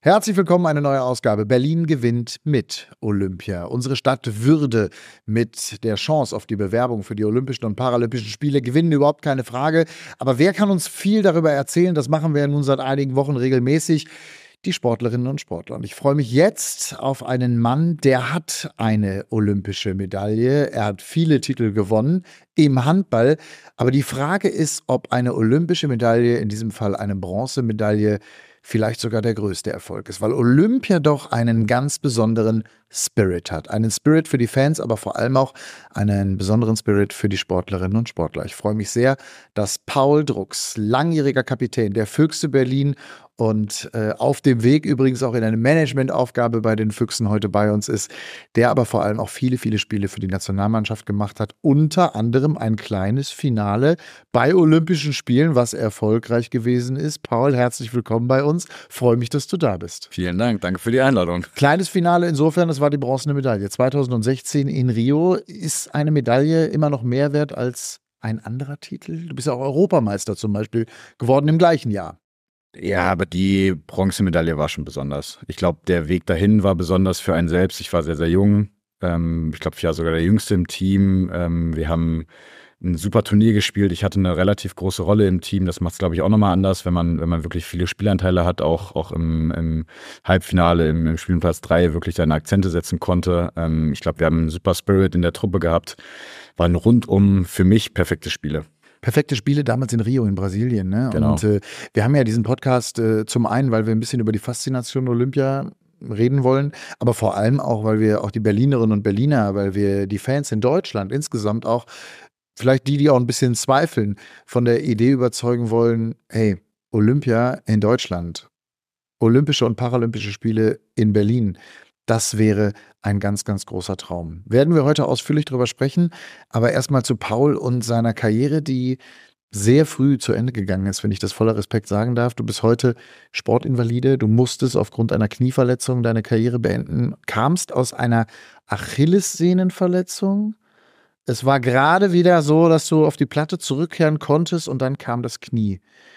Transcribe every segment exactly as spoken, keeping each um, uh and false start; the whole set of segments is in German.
Herzlich willkommen, eine neue Ausgabe. Berlin gewinnt mit Olympia. Unsere Stadt würde mit der Chance auf die Bewerbung für die Olympischen und Paralympischen Spiele gewinnen, überhaupt keine Frage. Aber wer kann uns viel darüber erzählen? Das machen wir nun seit einigen Wochen regelmäßig. Die Sportlerinnen und Sportler. Und ich freue mich jetzt auf einen Mann, der hat eine olympische Medaille. Er hat viele Titel gewonnen im Handball. Aber die Frage ist, ob eine olympische Medaille, in diesem Fall eine Bronzemedaille, vielleicht sogar der größte Erfolg ist, weil Olympia doch einen ganz besonderen Spirit hat. Einen Spirit für die Fans, aber vor allem auch einen besonderen Spirit für die Sportlerinnen und Sportler. Ich freue mich sehr, dass Paul Drucks, langjähriger Kapitän der Füchse Berlin und äh, auf dem Weg übrigens auch in eine Managementaufgabe bei den Füchsen heute bei uns ist, der aber vor allem auch viele, viele Spiele für die Nationalmannschaft gemacht hat. Unter anderem ein kleines Finale bei Olympischen Spielen, was erfolgreich gewesen ist. Paul, herzlich willkommen bei uns. Freue mich, dass du da bist. Vielen Dank, danke für die Einladung. Kleines Finale insofern, das war die bronzene Medaille. zweitausendsechzehn in Rio. Ist eine Medaille immer noch mehr wert als ein anderer Titel? Du bist ja auch Europameister zum Beispiel geworden im gleichen Jahr. Ja, aber die Bronzemedaille war schon besonders. Ich glaube, der Weg dahin war besonders für einen selbst. Ich war sehr, sehr jung. Ähm, ich glaube, ich war sogar der Jüngste im Team. Ähm, wir haben ein super Turnier gespielt. Ich hatte eine relativ große Rolle im Team. Das macht es, glaube ich, auch nochmal anders, wenn man, wenn man wirklich viele Spielanteile hat, auch, auch im, im Halbfinale, im, im Spielplatz drei wirklich seine Akzente setzen konnte. Ähm, ich glaube, wir haben einen super Spirit in der Truppe gehabt. Waren rundum für mich perfekte Spiele. Perfekte Spiele damals in Rio in Brasilien. Ne? Genau. Und äh, wir haben ja diesen Podcast äh, zum einen, weil wir ein bisschen über die Faszination Olympia reden wollen, aber vor allem auch, weil wir auch die Berlinerinnen und Berliner, weil wir die Fans in Deutschland insgesamt auch, vielleicht die, die auch ein bisschen zweifeln, von der Idee überzeugen wollen, hey, Olympia in Deutschland, Olympische und Paralympische Spiele in Berlin, das wäre ein ganz, ganz großer Traum. Werden wir heute ausführlich drüber sprechen, aber erstmal zu Paul und seiner Karriere, die sehr früh zu Ende gegangen ist, wenn ich das voller Respekt sagen darf. Du bist heute Sportinvalide, du musstest aufgrund einer Knieverletzung deine Karriere beenden, kamst aus einer Achillessehnenverletzung. Es war gerade wieder so, dass du auf die Platte zurückkehren konntest und dann kam das Knie.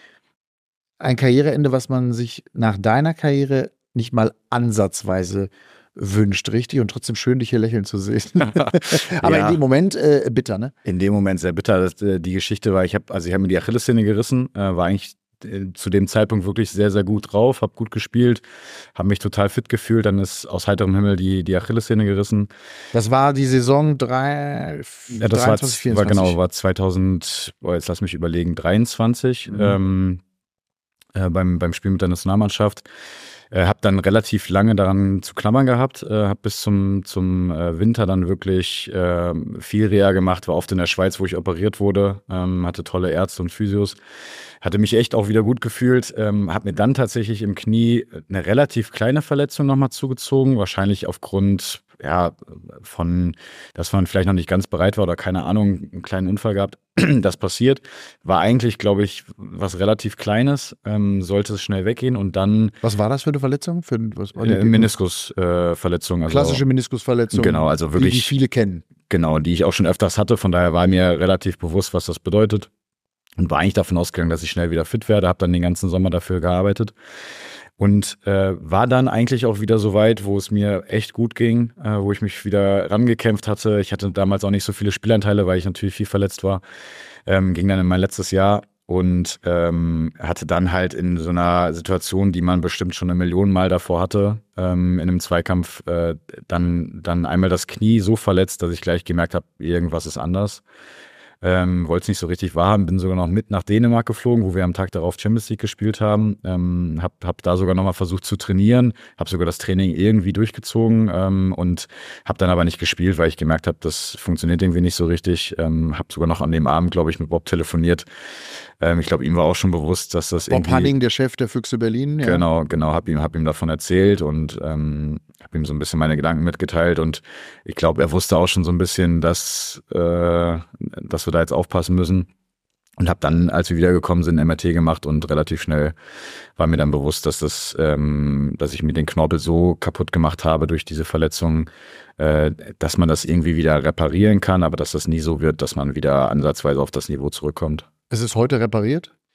Ein Karriereende, was man sich nach deiner Karriere nicht mal ansatzweise wünscht, richtig? Und trotzdem schön, dich hier lächeln zu sehen. Aber ja, in dem Moment äh, bitter, ne? In dem Moment sehr bitter. Das, äh, die Geschichte war, ich habe also ich habe mir die Achillessehne gerissen, äh, war eigentlich äh, zu dem Zeitpunkt wirklich sehr, sehr gut drauf, habe gut gespielt, habe mich total fit gefühlt, dann ist aus heiterem Himmel die, die Achillessehne gerissen. Das war die Saison drei, ja, das dreiundzwanzig, vierundzwanzig. War, genau, war zweitausend, oh, jetzt lass mich überlegen, dreiundzwanzig, mhm. ähm, äh, beim, beim Spiel mit der Nationalmannschaft. Äh, habe dann relativ lange daran zu klammern gehabt, äh, habe bis zum, zum äh, Winter dann wirklich äh, viel Reha gemacht, war oft in der Schweiz, wo ich operiert wurde, ähm, hatte tolle Ärzte und Physios, hatte mich echt auch wieder gut gefühlt, ähm, habe mir dann tatsächlich im Knie eine relativ kleine Verletzung nochmal zugezogen, wahrscheinlich aufgrund ja, von, dass man vielleicht noch nicht ganz bereit war oder keine Ahnung, einen kleinen Unfall gehabt. Das passiert. War eigentlich, glaube ich, was relativ Kleines, ähm, sollte es schnell weggehen und dann... Was war das für eine Verletzung? Für, was war die äh, Meniskusverletzung. Äh, also, klassische Meniskusverletzung, genau, also wirklich, die, die viele kennen. Genau, die ich auch schon öfters hatte, von daher war mir relativ bewusst, was das bedeutet und war eigentlich davon ausgegangen, dass ich schnell wieder fit werde, habe dann den ganzen Sommer dafür gearbeitet. Und äh, war dann eigentlich auch wieder so weit, wo es mir echt gut ging, äh, wo ich mich wieder rangekämpft hatte. Ich hatte damals auch nicht so viele Spielanteile, weil ich natürlich viel verletzt war. Ähm, ging dann in mein letztes Jahr und ähm, hatte dann halt in so einer Situation, die man bestimmt schon eine Million Mal davor hatte, ähm, in einem Zweikampf, äh, dann, dann einmal das Knie so verletzt, dass ich gleich gemerkt habe, irgendwas ist anders. Ähm, wollte es nicht so richtig wahrhaben, bin sogar noch mit nach Dänemark geflogen, wo wir am Tag darauf Champions League gespielt haben. Ähm, hab, hab da sogar nochmal versucht zu trainieren, habe sogar das Training irgendwie durchgezogen ähm, und habe dann aber nicht gespielt, weil ich gemerkt habe, das funktioniert irgendwie nicht so richtig. Ähm, habe sogar noch an dem Abend, glaube ich, mit Bob telefoniert. Ähm, ich glaube, ihm war auch schon bewusst, dass das Bob irgendwie... Bob Hanning, der Chef der Füchse Berlin. Ja. Genau, genau, habe ihm, hab ihm davon erzählt und ähm, habe ihm so ein bisschen meine Gedanken mitgeteilt und ich glaube, er wusste auch schon so ein bisschen, dass, äh, dass wir da jetzt aufpassen müssen und habe dann, als wir wiedergekommen sind, M R T gemacht und relativ schnell war mir dann bewusst, dass das, ähm, dass ich mir den Knorpel so kaputt gemacht habe durch diese Verletzung, äh, dass man das irgendwie wieder reparieren kann, aber dass das nie so wird, dass man wieder ansatzweise auf das Niveau zurückkommt. Es ist heute repariert?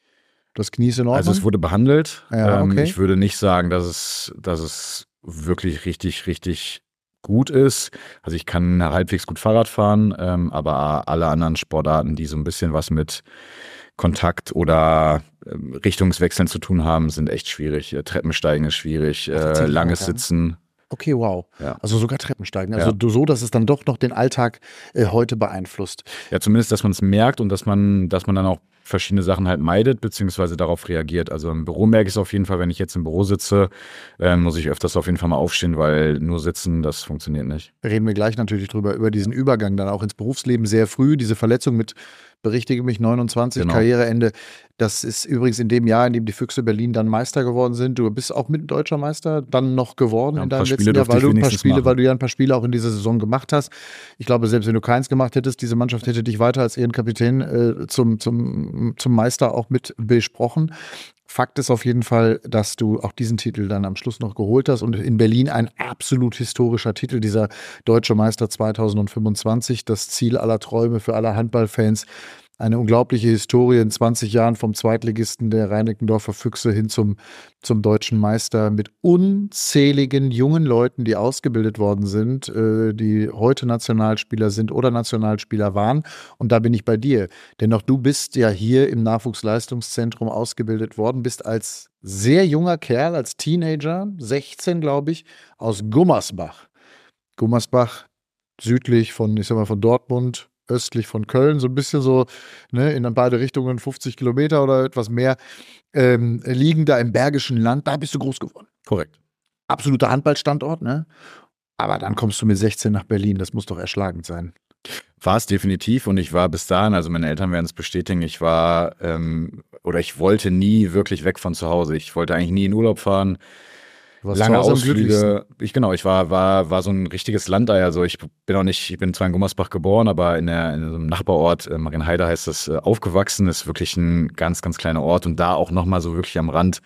Das Knie ist in Ordnung? Also es wurde behandelt. Ja, okay. ähm, ich würde nicht sagen, dass es, dass es wirklich richtig, richtig gut ist. Also ich kann halbwegs gut Fahrrad fahren, ähm, aber alle anderen Sportarten, die so ein bisschen was mit Kontakt oder ähm, Richtungswechseln zu tun haben, sind echt schwierig. Äh, Treppensteigen ist schwierig, äh, langes Sitzen. Okay, wow. Ja. Also sogar Treppensteigen. Also Ja. so, dass es dann doch noch den Alltag äh, heute beeinflusst. Ja, zumindest, dass man es merkt und dass man, dass man dann auch verschiedene Sachen halt meidet, beziehungsweise darauf reagiert. Also im Büro merke ich es auf jeden Fall, wenn ich jetzt im Büro sitze, äh, muss ich öfters auf jeden Fall mal aufstehen, weil nur sitzen, das funktioniert nicht. Reden wir gleich natürlich drüber, über diesen Übergang dann auch ins Berufsleben sehr früh, diese Verletzung mit, berichtige mich, neunundzwanzig, Genau. Karriereende. Das ist übrigens in dem Jahr, in dem die Füchse Berlin dann Meister geworden sind. Du bist auch mit deutscher Meister dann noch geworden Ja, ein in paar deinem Spiele letzten Jahr, durfte weil ich du ein paar wenigstens Spiele, machen. weil du ja ein paar Spiele auch in dieser Saison gemacht hast. Ich glaube, selbst wenn du keins gemacht hättest, diese Mannschaft hätte dich weiter als Ehrenkapitän äh, zum, zum, zum Meister auch mit besprochen. Fakt ist auf jeden Fall, dass du auch diesen Titel dann am Schluss noch geholt hast und in Berlin ein absolut historischer Titel, dieser Deutsche Meister zweitausendfünfundzwanzig, das Ziel aller Träume für alle Handballfans. Eine unglaubliche Historie in zwanzig Jahren vom Zweitligisten der Reinickendorfer Füchse hin zum, zum deutschen Meister mit unzähligen jungen Leuten, die ausgebildet worden sind, äh, die heute Nationalspieler sind oder Nationalspieler waren. Und da bin ich bei dir. Denn auch du bist ja hier im Nachwuchsleistungszentrum ausgebildet worden, bist als sehr junger Kerl, als Teenager, sechzehn glaube ich, aus Gummersbach. Gummersbach, südlich von, ich sag mal, von Dortmund, östlich von Köln, so ein bisschen so, ne, in beide Richtungen fünfzig Kilometer oder etwas mehr, ähm, liegen da im Bergischen Land, da bist du groß geworden. Korrekt. Absoluter Handballstandort, ne? Aber dann kommst du mit sechzehn nach Berlin, das muss doch erschlagend sein. War es definitiv und ich war bis dahin, also meine Eltern werden es bestätigen, ich war ähm, oder ich wollte nie wirklich weg von zu Hause. Ich wollte eigentlich nie in Urlaub fahren. Du warst Lange zu Hause am Ausflüge. glücklichsten. Ich genau, ich war war war so ein richtiges Landei. Also ich bin auch nicht, ich bin zwar in Gummersbach geboren, aber in, der, in so einem Nachbarort, äh, Marienheide heißt das, äh, aufgewachsen. Ist wirklich ein ganz ganz kleiner Ort und da auch noch mal so wirklich am Rand.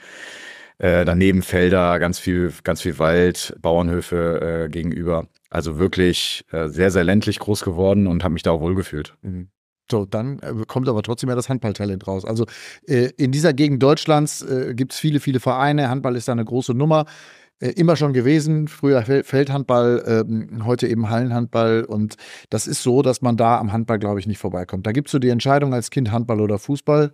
Äh, daneben Felder, ganz viel ganz viel Wald, Bauernhöfe äh, gegenüber. Also wirklich äh, sehr sehr ländlich groß geworden und habe mich da auch wohlgefühlt. Mhm. So, dann äh, kommt aber trotzdem ja das Handballtalent raus. Also äh, in dieser Gegend Deutschlands äh, gibt es viele, viele Vereine. Handball ist da eine große Nummer. Äh, immer schon gewesen. Früher Fel- Feldhandball, ähm, heute eben Hallenhandball. Und das ist so, dass man da am Handball, glaube ich, nicht vorbeikommt. Da gibt es so die Entscheidung als Kind Handball oder Fußball.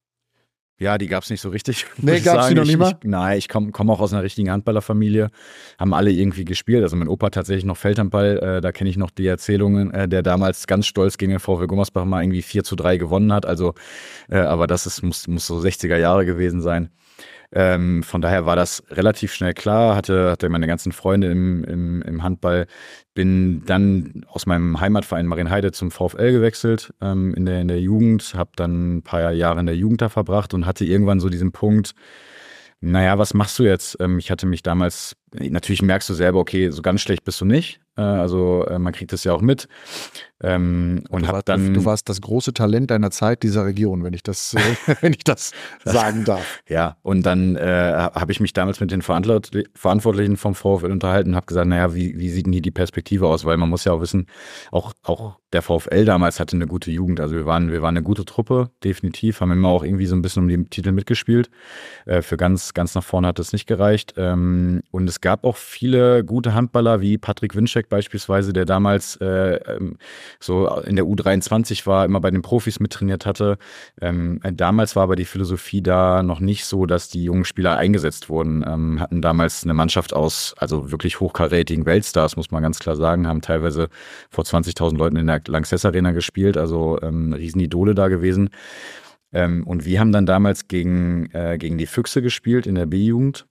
Ja, die gab's nicht so richtig. Nee, muss ich gab's die sagen. noch Ich- nie mal? Ich, nein, ich komme komm auch aus einer richtigen Handballerfamilie. Haben alle irgendwie gespielt. Also mein Opa hat tatsächlich noch Feldhandball. Äh, da kenne ich noch die Erzählungen, äh, der damals ganz stolz gegen den VfL Gummersbach mal irgendwie vier zu drei gewonnen hat. Also, äh, aber das ist, muss, muss so sechziger Jahre gewesen sein. Ähm, von daher war das relativ schnell klar, hatte, hatte meine ganzen Freunde im, im, im Handball, bin dann aus meinem Heimatverein Marienheide zum VfL gewechselt ähm, in, der, in der Jugend, habe dann ein paar Jahre in der Jugend da verbracht und hatte irgendwann so diesen Punkt, naja, was machst du jetzt? Ähm, ich hatte mich damals, natürlich merkst du selber, okay, so ganz schlecht bist du nicht, äh, also äh, man kriegt das ja auch mit. Ähm, und Du, hab war, dann, du, du warst das große Talent deiner Zeit dieser Region, wenn ich das, äh, wenn ich das sagen darf. Ja, und dann äh, habe ich mich damals mit den Verantwort- Verantwortlichen vom VfL unterhalten und habe gesagt, naja, wie, wie sieht denn hier die Perspektive aus? Weil man muss ja auch wissen, auch, auch der VfL damals hatte eine gute Jugend. Also wir waren, wir waren eine gute Truppe, definitiv, haben immer auch irgendwie so ein bisschen um die Titel mitgespielt. Äh, für ganz, ganz nach vorne hat das nicht gereicht. Ähm, und es gab auch viele gute Handballer, wie Patrick Winczek beispielsweise, der damals äh, ähm, so in der U dreiundzwanzig war, immer bei den Profis mittrainiert hatte. Ähm, damals war aber die Philosophie da noch nicht so, dass die jungen Spieler eingesetzt wurden. Ähm, hatten damals eine Mannschaft aus, also wirklich hochkarätigen Weltstars, muss man ganz klar sagen, haben teilweise vor zwanzigtausend Leuten in der Lanxess Arena gespielt, also ähm, Riesenidole da gewesen. Ähm, und wir haben dann damals gegen, äh, gegen die Füchse gespielt in der B-Jugend.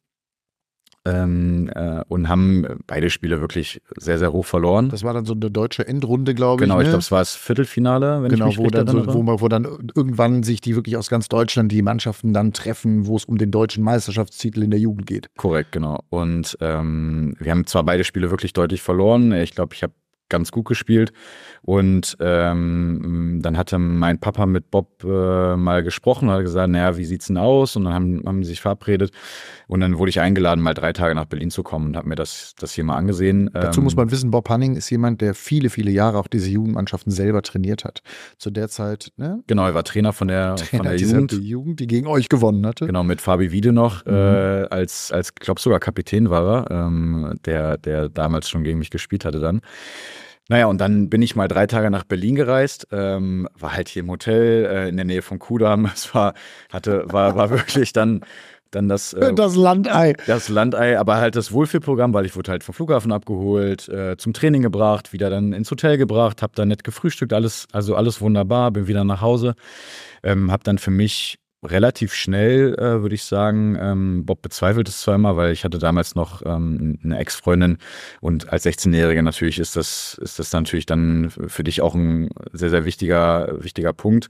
Ähm, äh, und haben beide Spiele wirklich sehr, sehr hoch verloren. Das war dann so eine deutsche Endrunde, glaube ich. Genau, ich ne? glaube, es war das Viertelfinale, wenn Genau, ich mich wo recht dann, so, erinnere. wo, man, wo dann irgendwann sich die wirklich aus ganz Deutschland die Mannschaften dann treffen, wo es um den deutschen Meisterschaftstitel in der Jugend geht. Korrekt, genau. Und ähm, wir haben zwar beide Spiele wirklich deutlich verloren. Ich glaube, ich habe ganz gut gespielt. Und ähm, dann hatte mein Papa mit Bob äh, mal gesprochen und hat gesagt, naja, wie sieht's denn aus? Und dann haben, haben sie sich verabredet. Und dann wurde ich eingeladen, mal drei Tage nach Berlin zu kommen und habe mir das, das hier mal angesehen. Dazu muss man wissen, Bob Hanning ist jemand, der viele, viele Jahre auch diese Jugendmannschaften selber trainiert hat. Zu der Zeit, ne? Genau, er war Trainer von der, Trainer von der dieser Jugend. Jugend, die gegen euch gewonnen hatte. Genau, mit Fabi Wiede noch, Mhm. äh, als, als ich glaube sogar Kapitän war er, ähm, der, der damals schon gegen mich gespielt hatte dann. Naja, und dann bin ich mal drei Tage nach Berlin gereist, ähm, war halt hier im Hotel äh, in der Nähe von Kudamm. Es war, hatte, war, war wirklich dann, dann das, äh, Das Landei. das Landei, aber halt das Wohlfühlprogramm, weil ich wurde halt vom Flughafen abgeholt, äh, zum Training gebracht, wieder dann ins Hotel gebracht, hab dann nett gefrühstückt, alles, also alles wunderbar, bin wieder nach Hause, ähm, hab dann für mich relativ schnell, äh, würde ich sagen, ähm, Bob bezweifelt es zwar immer, weil ich hatte damals noch ähm, eine Ex-Freundin und als sechzehnjähriger natürlich ist das, ist das natürlich dann für dich auch ein sehr, sehr wichtiger, wichtiger Punkt.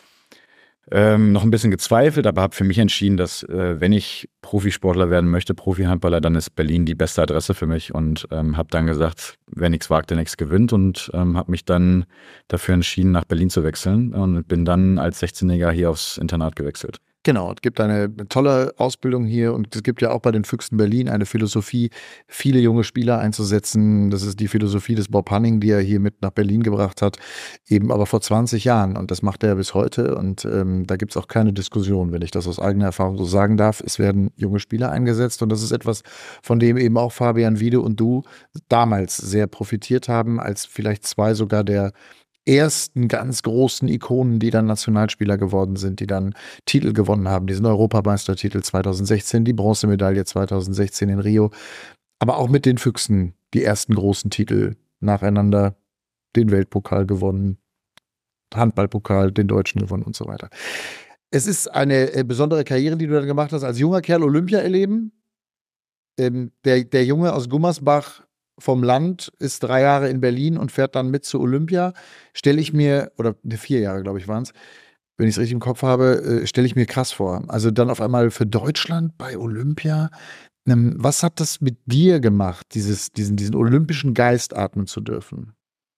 Ähm, noch ein bisschen gezweifelt, aber habe für mich entschieden, dass äh, wenn ich Profisportler werden möchte, Profi-Handballer, dann ist Berlin die beste Adresse für mich und ähm, habe dann gesagt, wer nichts wagt, der nichts gewinnt und ähm, habe mich dann dafür entschieden, nach Berlin zu wechseln und bin dann als sechzehnjähriger hier aufs Internat gewechselt. Genau, es gibt eine tolle Ausbildung hier und es gibt ja auch bei den Füchsen Berlin eine Philosophie, viele junge Spieler einzusetzen. Das ist die Philosophie des Bob Hanning, die er hier mit nach Berlin gebracht hat, eben aber vor zwanzig Jahren und das macht er bis heute und ähm, da gibt es auch keine Diskussion, wenn ich das aus eigener Erfahrung so sagen darf. Es werden junge Spieler eingesetzt und das ist etwas, von dem eben auch Fabian Wiede und du damals sehr profitiert haben, als vielleicht zwei sogar der ersten ganz großen Ikonen, die dann Nationalspieler geworden sind, die dann Titel gewonnen haben, diesen Europameistertitel zweitausendsechzehn, die Bronzemedaille zweitausendsechzehn in Rio, aber auch mit den Füchsen die ersten großen Titel nacheinander, den Weltpokal gewonnen, Handballpokal, den Deutschen gewonnen und so weiter. Es ist eine äh, besondere Karriere, die du dann gemacht hast, als junger Kerl Olympia erleben. Ähm, der, der Junge aus Gummersbach vom Land ist drei Jahre in Berlin und fährt dann mit zu Olympia, stelle ich mir, oder ne, vier Jahre, glaube ich, waren es, wenn ich es richtig im Kopf habe, äh, stelle ich mir krass vor. Also dann auf einmal für Deutschland bei Olympia. Ähm, was hat das mit dir gemacht, dieses, diesen, diesen olympischen Geist atmen zu dürfen?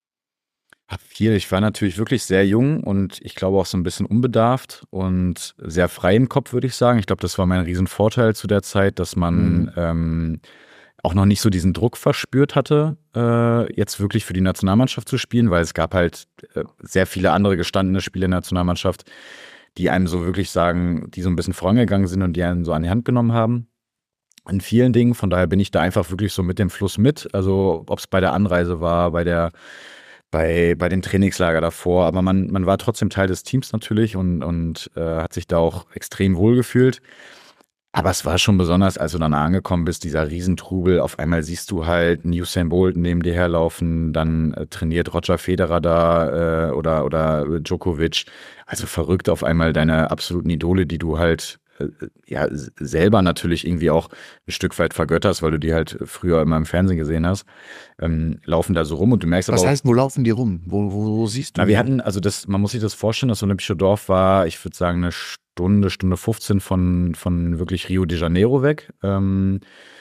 Hab viel. Ich war natürlich wirklich sehr jung und ich glaube auch so ein bisschen unbedarft und sehr frei im Kopf, würde ich sagen. Ich glaube, das war mein Riesenvorteil zu der Zeit, dass man Mhm. ähm, auch noch nicht so diesen Druck verspürt hatte, äh, jetzt wirklich für die Nationalmannschaft zu spielen, weil es gab halt äh, sehr viele andere gestandene Spieler in der Nationalmannschaft, die einem so wirklich sagen, die so ein bisschen vorangegangen sind und die einen so an die Hand genommen haben. In vielen Dingen, von daher bin ich da einfach wirklich so mit dem Fluss mit. Also ob es bei der Anreise war, bei der bei, bei dem Trainingslager davor, aber man, man war trotzdem Teil des Teams natürlich und, und äh, hat sich da auch extrem wohl gefühlt. Aber es war schon besonders, als du dann angekommen bist, dieser Riesentrubel. Auf einmal siehst du halt einen Usain Bolt neben dir herlaufen, dann äh, trainiert Roger Federer da äh, oder, oder Djokovic. Also verrückt auf einmal deine absoluten Idole, die du halt äh, ja selber natürlich irgendwie auch ein Stück weit vergötterst, weil du die halt früher immer im Fernsehen gesehen hast, ähm, laufen da so rum und du merkst aber Was auch, heißt, wo laufen die rum? Wo, wo, wo siehst du na, die? wir hatten, also das, man muss sich das vorstellen, das Olympische Dorf war, ich würde sagen, eine Stunde, Stunde fünfzehn von, von wirklich Rio de Janeiro weg. Ähm,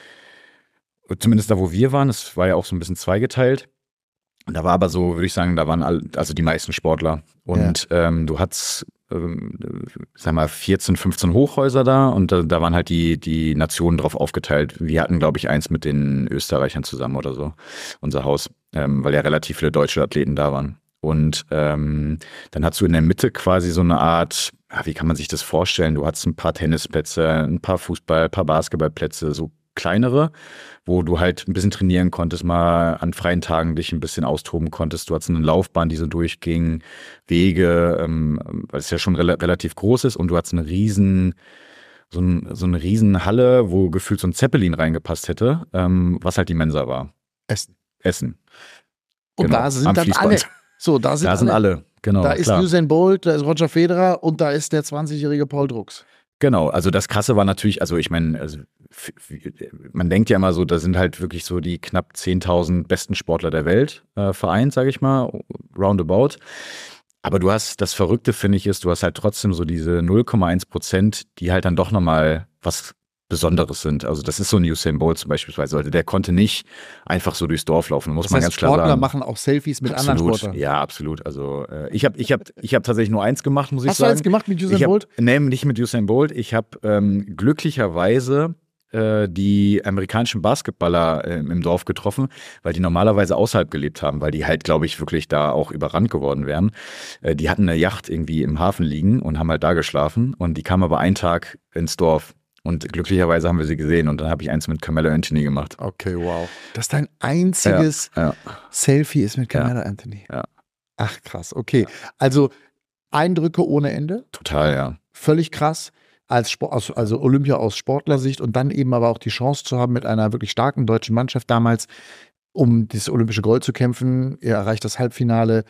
zumindest da, wo wir waren, es war ja auch so ein bisschen zweigeteilt. Da war aber so, würde ich sagen, da waren all, also die meisten Sportler. Und ähm, du hattest, ähm, sag mal, vierzehn, fünfzehn Hochhäuser da und da, da waren halt die, die Nationen drauf aufgeteilt. Wir hatten, glaube ich, eins mit den Österreichern zusammen oder so, unser Haus, ähm, weil ja relativ viele deutsche Athleten da waren. Und ähm, dann hast du in der Mitte quasi so eine Art, ja, wie kann man sich das vorstellen? Du hattest ein paar Tennisplätze, ein paar Fußball-, ein paar Basketballplätze, so kleinere, wo du halt ein bisschen trainieren konntest, mal an freien Tagen dich ein bisschen austoben konntest. Du hattest eine Laufbahn, die so durchging, Wege, ähm, weil es ja schon rel- relativ groß ist und du hattest eine riesen, so, ein, so eine riesen Halle, wo gefühlt so ein Zeppelin reingepasst hätte, ähm, was halt die Mensa war. Essen. Essen. Und Genau, da sind am dann Fließband. alle. So, da sind, Da sind alle. alle, genau. Da ist klar. Usain Bolt, da ist Roger Federer und da ist der zwanzigjährige Paul Drucks. Genau, also das Krasse war natürlich, also ich meine, also, f- f- man denkt ja immer so, da sind halt wirklich so die knapp zehntausend besten Sportler der Welt äh, vereint, sage ich mal, roundabout. Aber du hast, das Verrückte finde ich ist, du hast halt trotzdem so diese null Komma eins Prozent, die halt dann doch nochmal was Besonderes sind. Also das ist so ein Usain Bolt zum Beispiel. Also der konnte nicht einfach so durchs Dorf laufen, muss Das man heißt, ganz klar Sportler sagen. machen auch Selfies mit Absolut, anderen Sportlern. ja, absolut. Also äh, ich habe ich hab, ich hab tatsächlich nur eins gemacht, muss ich Hast sagen. du eins gemacht mit Usain ich hab, Bolt? Nee, nicht mit Usain Bolt. Ich habe ähm, glücklicherweise äh, die amerikanischen Basketballer äh, im Dorf getroffen, weil die normalerweise außerhalb gelebt haben, weil die halt, glaube ich, wirklich da auch überrannt geworden wären. Äh, die hatten eine Yacht irgendwie im Hafen liegen und haben halt da geschlafen und die kamen aber einen Tag ins Dorf. Und glücklicherweise haben wir sie gesehen und dann habe ich eins mit Carmelo Anthony gemacht. Okay, wow. Das dein einziges ja, ja. Selfie ist mit Carmelo ja, Anthony. Ja. Ach krass, okay. Also Eindrücke ohne Ende. Total, ja. Völlig krass. Als Sport, also Olympia aus Sportlersicht und dann eben aber auch die Chance zu haben, mit einer wirklich starken deutschen Mannschaft damals um das olympische Gold zu kämpfen. Ihr erreicht das Halbfinale.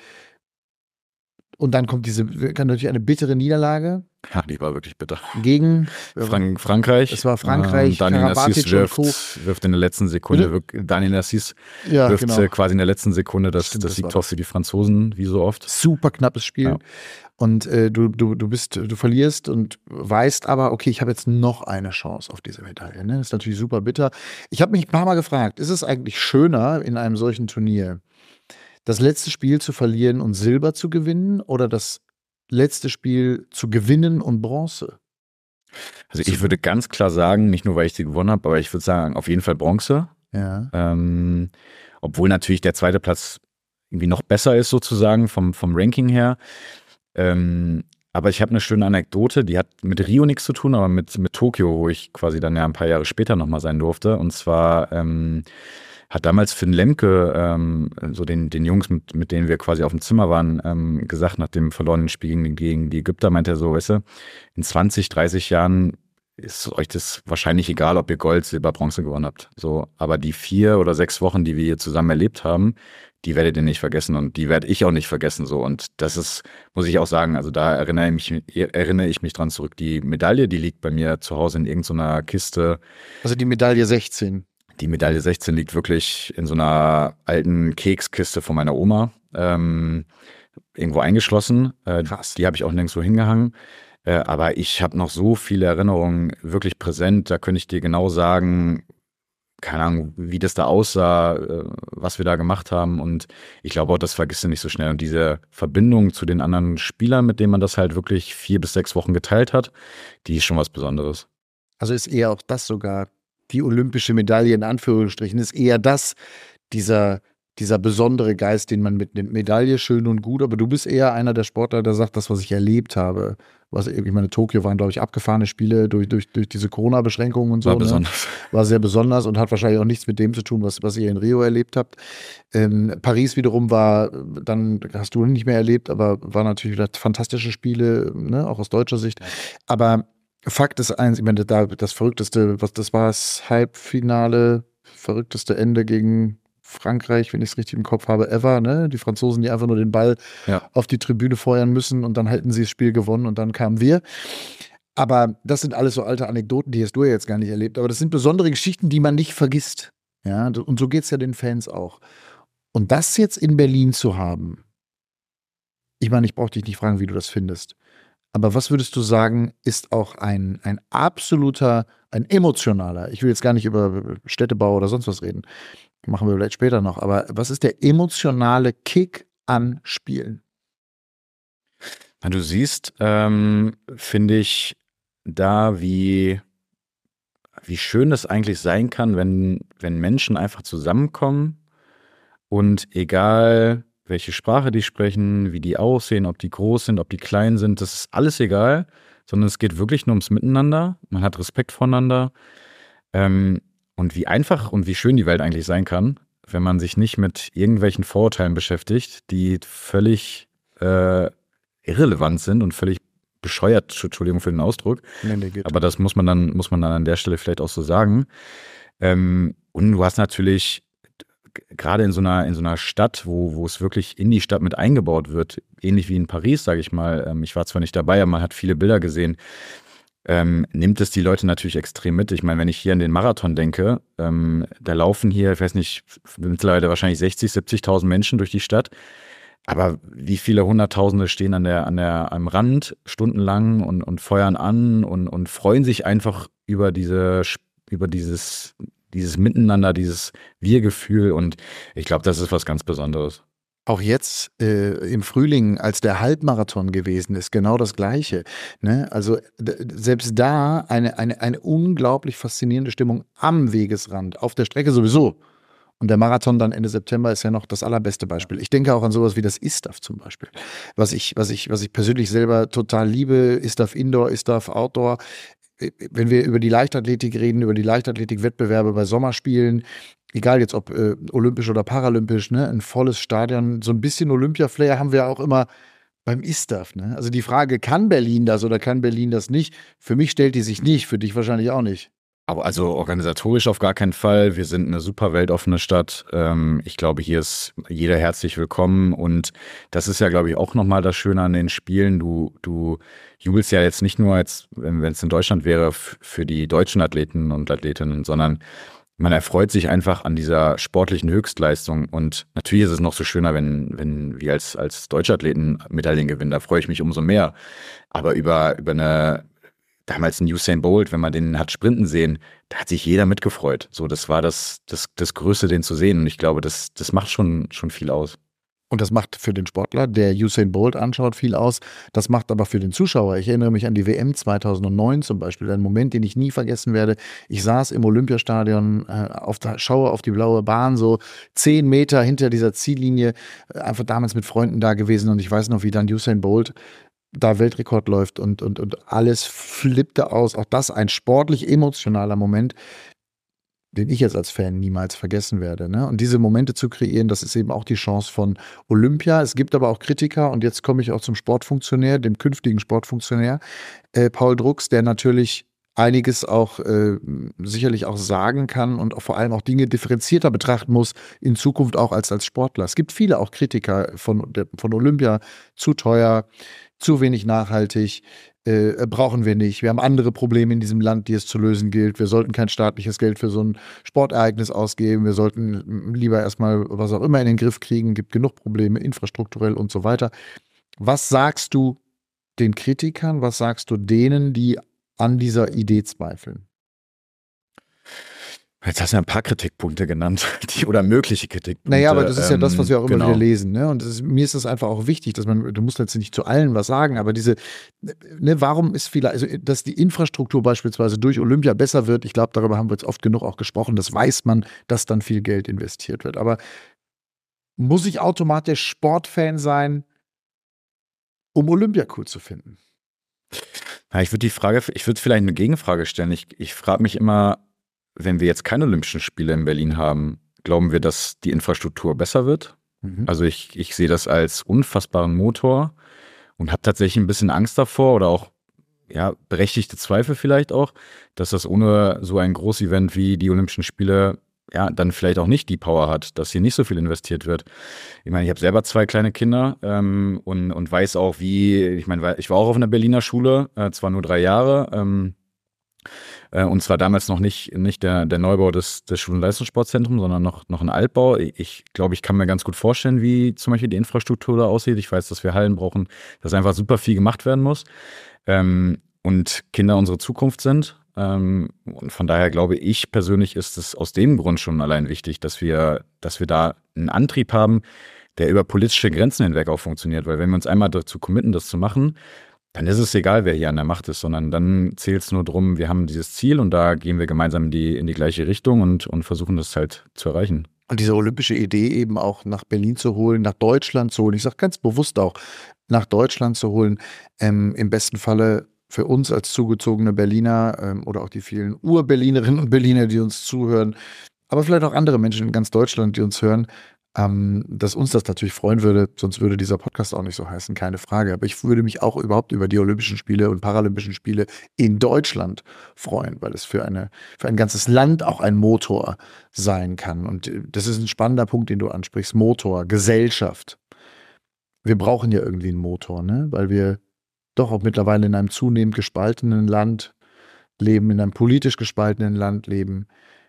Und dann kommt diese, kann natürlich eine bittere Niederlage. Ja, die war wirklich bitter. Gegen Frank Frankreich. Es war Frankreich. Ähm, Daniel Nassis wirft, Co. wirft in der letzten Sekunde, wirkt, Daniel Nassis ja, wirft genau. quasi in der letzten Sekunde das, Stimmt, das, das Siegtor für die Franzosen, wie so oft. Super knappes Spiel. Ja. Und äh, du, du, du bist, du verlierst und weißt aber, okay, ich habe jetzt noch eine Chance auf diese Medaille. Ne? Das ist natürlich super bitter. Ich habe mich ein paar Mal gefragt, ist es eigentlich schöner in einem solchen Turnier, das letzte Spiel zu verlieren und Silber zu gewinnen oder das letzte Spiel zu gewinnen und Bronze? Also ich würde ganz klar sagen, nicht nur, weil ich sie gewonnen habe, aber ich würde sagen, auf jeden Fall Bronze. Ja. Ähm, obwohl natürlich der zweite Platz irgendwie noch besser ist sozusagen vom, vom Ranking her. Ähm, aber ich habe eine schöne Anekdote, die hat mit Rio nichts zu tun, aber mit, mit Tokio, wo ich quasi dann ja ein paar Jahre später nochmal sein durfte. Und zwar ähm, hat damals Finn Lemke, ähm, so den, den Jungs, mit, mit denen wir quasi auf dem Zimmer waren, ähm, gesagt, nach dem verlorenen Spiel gegen, gegen die Ägypter, meinte er so, weißt du, in zwanzig, dreißig Jahren ist euch das wahrscheinlich egal, ob ihr Gold, Silber, Bronze gewonnen habt. So, aber die vier oder sechs Wochen, die wir hier zusammen erlebt haben, die werdet ihr nicht vergessen und die werde ich auch nicht vergessen. So, und das ist, muss ich auch sagen, also da erinnere ich mich, erinnere ich mich dran zurück. Die Medaille, die liegt bei mir zu Hause in irgendeiner Kiste. Also die Medaille sechzehn. Die Medaille sechzehn liegt wirklich in so einer alten Kekskiste von meiner Oma, ähm, irgendwo eingeschlossen. Äh, Krass. Die habe ich auch nirgendwo hingehangen. Äh, aber ich habe noch so viele Erinnerungen wirklich präsent. Da könnte ich dir genau sagen, keine Ahnung, wie das da aussah, äh, was wir da gemacht haben. Und ich glaube auch, das vergisst du nicht so schnell. Und diese Verbindung zu den anderen Spielern, mit denen man das halt wirklich vier bis sechs Wochen geteilt hat, die ist schon was Besonderes. Also ist eher auch das sogar die olympische Medaille in Anführungsstrichen, ist eher das, dieser, dieser besondere Geist, den man mitnimmt. Medaille, schön und gut, aber du bist eher einer der Sportler, der sagt, das, was ich erlebt habe, was, ich meine, Tokio waren, glaube ich, abgefahrene Spiele durch, durch, durch diese Corona-Beschränkungen und so. War besonders. Ne? War sehr besonders und hat wahrscheinlich auch nichts mit dem zu tun, was, was ihr in Rio erlebt habt. Ähm, Paris wiederum war, dann hast du nicht mehr erlebt, aber war natürlich wieder fantastische Spiele, ne? Auch aus deutscher Sicht. Aber Fakt ist eins, ich meine, da, das verrückteste, was das war, das Halbfinale, verrückteste Ende gegen Frankreich, wenn ich es richtig im Kopf habe, ever, ne? Die Franzosen, die einfach nur den Ball ja. auf die Tribüne feuern müssen und dann hätten sie das Spiel gewonnen und dann kamen wir. Aber das sind alles so alte Anekdoten, die hast du ja jetzt gar nicht erlebt, aber das sind besondere Geschichten, die man nicht vergisst. Ja, und so geht es ja den Fans auch. Und das jetzt in Berlin zu haben, ich meine, ich brauche dich nicht fragen, wie du das findest. Aber was würdest du sagen, ist auch ein, ein absoluter, ein emotionaler, ich will jetzt gar nicht über Städtebau oder sonst was reden, machen wir vielleicht später noch, aber was ist der emotionale Kick an Spielen? Du siehst, ähm, finde ich, da, wie, wie schön es eigentlich sein kann, wenn, wenn Menschen einfach zusammenkommen und egal welche Sprache die sprechen, wie die aussehen, ob die groß sind, ob die klein sind, das ist alles egal, sondern es geht wirklich nur ums Miteinander. Man hat Respekt voneinander. Ähm, und wie einfach und wie schön die Welt eigentlich sein kann, wenn man sich nicht mit irgendwelchen Vorurteilen beschäftigt, die völlig äh, irrelevant sind und völlig bescheuert, Entschuldigung für den Ausdruck. Nee, geht. Aber das muss man dann, muss man dann an der Stelle vielleicht auch so sagen. Ähm, und du hast natürlich gerade in so einer, in so einer Stadt, wo, wo es wirklich in die Stadt mit eingebaut wird, ähnlich wie in Paris, sage ich mal, ähm, ich war zwar nicht dabei, aber man hat viele Bilder gesehen, ähm, nimmt es die Leute natürlich extrem mit. Ich meine, wenn ich hier an den Marathon denke, ähm, da laufen hier, ich weiß nicht, mittlerweile wahrscheinlich sechzig, siebzigtausend Menschen durch die Stadt, aber wie viele Hunderttausende stehen an der, an der, am Rand stundenlang und, und feuern an und, und freuen sich einfach über diese, über dieses, dieses Miteinander, dieses Wir-Gefühl und ich glaube, das ist was ganz Besonderes. Auch jetzt äh, im Frühling, als der Halbmarathon gewesen ist, genau das Gleiche. Ne? Also d- selbst da eine, eine, eine unglaublich faszinierende Stimmung am Wegesrand, auf der Strecke sowieso. Und der Marathon dann Ende September ist ja noch das allerbeste Beispiel. Ich denke auch an sowas wie das ISTAF zum Beispiel, was ich, was ich, was ich persönlich selber total liebe. ISTAF Indoor, ISTAF Outdoor. Wenn wir über die Leichtathletik reden, über die Leichtathletik-Wettbewerbe bei Sommerspielen, egal jetzt ob äh, olympisch oder paralympisch, ne, ein volles Stadion, so ein bisschen Olympia-Flair haben wir auch immer beim ISTAF. Ne? Also die Frage, kann Berlin das oder kann Berlin das nicht? Für mich stellt die sich nicht, für dich wahrscheinlich auch nicht. Aber also organisatorisch auf gar keinen Fall. Wir sind eine super weltoffene Stadt. Ähm, ich glaube, hier ist jeder herzlich willkommen. Und das ist ja, glaube ich, auch nochmal das Schöne an den Spielen. Du, du jubelst ja jetzt nicht nur, jetzt, wenn es in Deutschland wäre, f- für die deutschen Athleten und Athletinnen, sondern man erfreut sich einfach an dieser sportlichen Höchstleistung. Und natürlich ist es noch so schöner, wenn, wenn wir als, als deutsche Athleten Medaillen gewinnen. Da freue ich mich umso mehr. Aber über, über eine damals ein Usain Bolt, wenn man den hat sprinten sehen, da hat sich jeder mitgefreut. So, das war das, das, das Größte, den zu sehen. Und ich glaube, das, das macht schon, schon viel aus. Und das macht für den Sportler, der Usain Bolt anschaut, viel aus. Das macht aber für den Zuschauer. Ich erinnere mich an die W M zweitausendneun zum Beispiel, einen Moment, den ich nie vergessen werde. Ich saß im Olympiastadion, äh, auf der, schaue auf die blaue Bahn, so zehn Meter hinter dieser Ziellinie, äh, einfach damals mit Freunden da gewesen. Und ich weiß noch, wie dann Usain Bolt da Weltrekord läuft und, und, und alles flippte aus. Auch das ein sportlich emotionaler Moment, den ich jetzt als Fan niemals vergessen werde. Ne? Und diese Momente zu kreieren, das ist eben auch die Chance von Olympia. Es gibt aber auch Kritiker, und jetzt komme ich auch zum Sportfunktionär, dem künftigen Sportfunktionär, äh, Paul Drucks, der natürlich einiges auch äh, sicherlich auch sagen kann und auch vor allem auch Dinge differenzierter betrachten muss, in Zukunft auch als als Sportler. Es gibt viele auch Kritiker von, der, von Olympia, zu teuer, zu wenig nachhaltig, äh, brauchen wir nicht. Wir haben andere Probleme in diesem Land, die es zu lösen gilt. Wir sollten kein staatliches Geld für so ein Sportereignis ausgeben. Wir sollten lieber erstmal was auch immer in den Griff kriegen. Gibt genug Probleme, infrastrukturell und so weiter. Was sagst du den Kritikern? Was sagst du denen, die an dieser Idee zweifeln? Jetzt hast du ja ein paar Kritikpunkte genannt, die, oder mögliche Kritikpunkte. Naja, aber das ist ja das, was wir auch immer genau. wieder lesen. Ne? Und das ist, mir ist es einfach auch wichtig, dass man, du musst jetzt nicht zu allen was sagen, aber diese, ne, warum ist vielleicht, also dass die Infrastruktur beispielsweise durch Olympia besser wird, ich glaube, darüber haben wir jetzt oft genug auch gesprochen, das weiß man, dass dann viel Geld investiert wird. Aber muss ich automatisch Sportfan sein, um Olympia cool zu finden? Ja, ich würde die Frage, ich würde vielleicht eine Gegenfrage stellen. Ich, ich frage mich immer, wenn wir jetzt keine Olympischen Spiele in Berlin haben, glauben wir, dass die Infrastruktur besser wird? Mhm. Also ich, ich sehe das als unfassbaren Motor und habe tatsächlich ein bisschen Angst davor oder auch ja, berechtigte Zweifel vielleicht auch, dass das ohne so ein Großevent wie die Olympischen Spiele ja dann vielleicht auch nicht die Power hat, dass hier nicht so viel investiert wird. Ich meine, ich habe selber zwei kleine Kinder ähm, und, und weiß auch, wie, ich meine, ich war auch auf einer Berliner Schule, äh, zwar nur drei Jahre, ähm, und zwar damals noch nicht, nicht der, der Neubau des, des Schul- und Leistungssportzentrums, sondern noch, noch ein Altbau. Ich glaube, ich kann mir ganz gut vorstellen, wie zum Beispiel die Infrastruktur da aussieht. Ich weiß, dass wir Hallen brauchen, dass einfach super viel gemacht werden muss. Ähm, und Kinder unsere Zukunft sind. Ähm, und von daher glaube ich persönlich, ist es aus dem Grund schon allein wichtig, dass wir, dass wir da einen Antrieb haben, der über politische Grenzen hinweg auch funktioniert. Weil wenn wir uns einmal dazu committen, das zu machen, dann ist es egal, wer hier an der Macht ist, sondern dann zählt es nur darum, wir haben dieses Ziel und da gehen wir gemeinsam in die, in die gleiche Richtung und, und versuchen das halt zu erreichen. Und diese olympische Idee eben auch nach Berlin zu holen, nach Deutschland zu holen, ich sage ganz bewusst auch, nach Deutschland zu holen, ähm, im besten Falle für uns als zugezogene Berliner ähm, oder auch die vielen Ur-Berlinerinnen und Berliner, die uns zuhören, aber vielleicht auch andere Menschen in ganz Deutschland, die uns hören, Ähm, dass uns das natürlich freuen würde, sonst würde dieser Podcast auch nicht so heißen, keine Frage. Aber ich würde mich auch überhaupt über die Olympischen Spiele und Paralympischen Spiele in Deutschland freuen, weil es für, eine, für ein ganzes Land auch ein Motor sein kann. Und das ist ein spannender Punkt, den du ansprichst. Motor, Gesellschaft. Wir brauchen ja irgendwie einen Motor, ne? Weil wir doch auch mittlerweile in einem zunehmend gespaltenen Land leben, in einem politisch gespaltenen Land leben.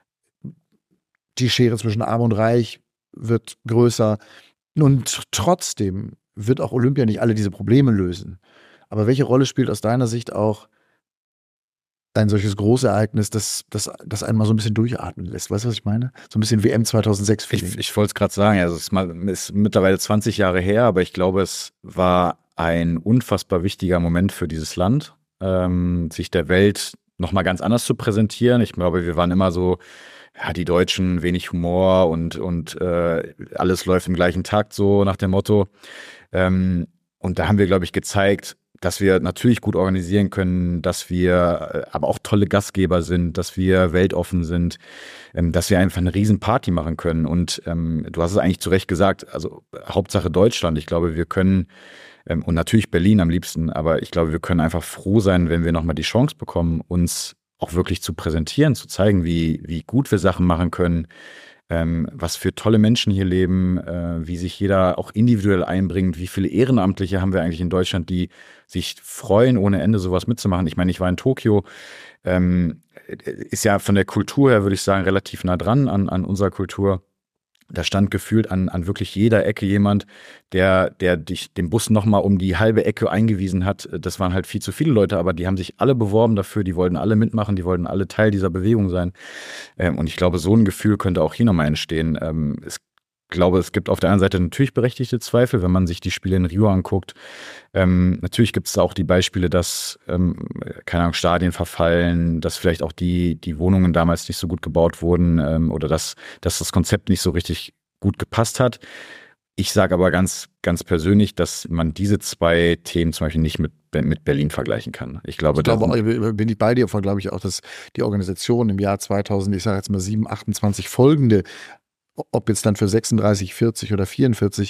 Die Schere zwischen Arm und Reich wird größer. Und trotzdem wird auch Olympia nicht alle diese Probleme lösen. Aber welche Rolle spielt aus deiner Sicht auch ein solches Großereignis, das, das, das einen mal so ein bisschen durchatmen lässt. Weißt du, was ich meine? So ein bisschen W M zweitausendsechs Feeling. Ich, ich wollte es gerade sagen, also es ist, mal, ist mittlerweile zwanzig Jahre her, aber ich glaube, es war ein unfassbar wichtiger Moment für dieses Land, ähm, sich der Welt nochmal ganz anders zu präsentieren. Ich glaube, wir waren immer so, ja, die Deutschen, wenig Humor und, und äh, alles läuft im gleichen Takt, so nach dem Motto. Ähm, und da haben wir, glaube ich, gezeigt, dass wir natürlich gut organisieren können, dass wir aber auch tolle Gastgeber sind, dass wir weltoffen sind, ähm, dass wir einfach eine riesen Party machen können. Und ähm, du hast es eigentlich zu Recht gesagt, also Hauptsache Deutschland. Ich glaube, wir können, ähm, und natürlich Berlin am liebsten, aber ich glaube, wir können einfach froh sein, wenn wir nochmal die Chance bekommen, uns auch wirklich zu präsentieren, zu zeigen, wie, wie gut wir Sachen machen können, Ähm, was für tolle Menschen hier leben, äh, wie sich jeder auch individuell einbringt, wie viele Ehrenamtliche haben wir eigentlich in Deutschland, die sich freuen, ohne Ende sowas mitzumachen. Ich meine, ich war in Tokio, ähm, ist ja von der Kultur her, würde ich sagen, relativ nah dran an, an unserer Kultur. Da stand gefühlt an, an wirklich jeder Ecke jemand, der, der dich den Bus nochmal um die halbe Ecke eingewiesen hat. Das waren halt viel zu viele Leute, aber die haben sich alle beworben dafür, die wollten alle mitmachen, die wollten alle Teil dieser Bewegung sein. Ähm, und ich glaube, so ein Gefühl könnte auch hier nochmal entstehen. Ähm, es Ich glaube, es gibt auf der einen Seite natürlich berechtigte Zweifel, wenn man sich die Spiele in Rio anguckt. Ähm, natürlich gibt es da auch die Beispiele, dass, ähm, keine Ahnung, Stadien verfallen, dass vielleicht auch die, die Wohnungen damals nicht so gut gebaut wurden ähm, oder dass, dass das Konzept nicht so richtig gut gepasst hat. Ich sage aber ganz, ganz persönlich, dass man diese zwei Themen zum Beispiel nicht mit, mit Berlin vergleichen kann. Ich glaube, ich glaube, bin ich bei dir, von glaube ich auch, dass die Organisation im Jahr zweitausend, ich sage jetzt mal sieben, achtundzwanzig folgende, ob jetzt dann für sechsunddreißig, vierzig oder vierundvierzig,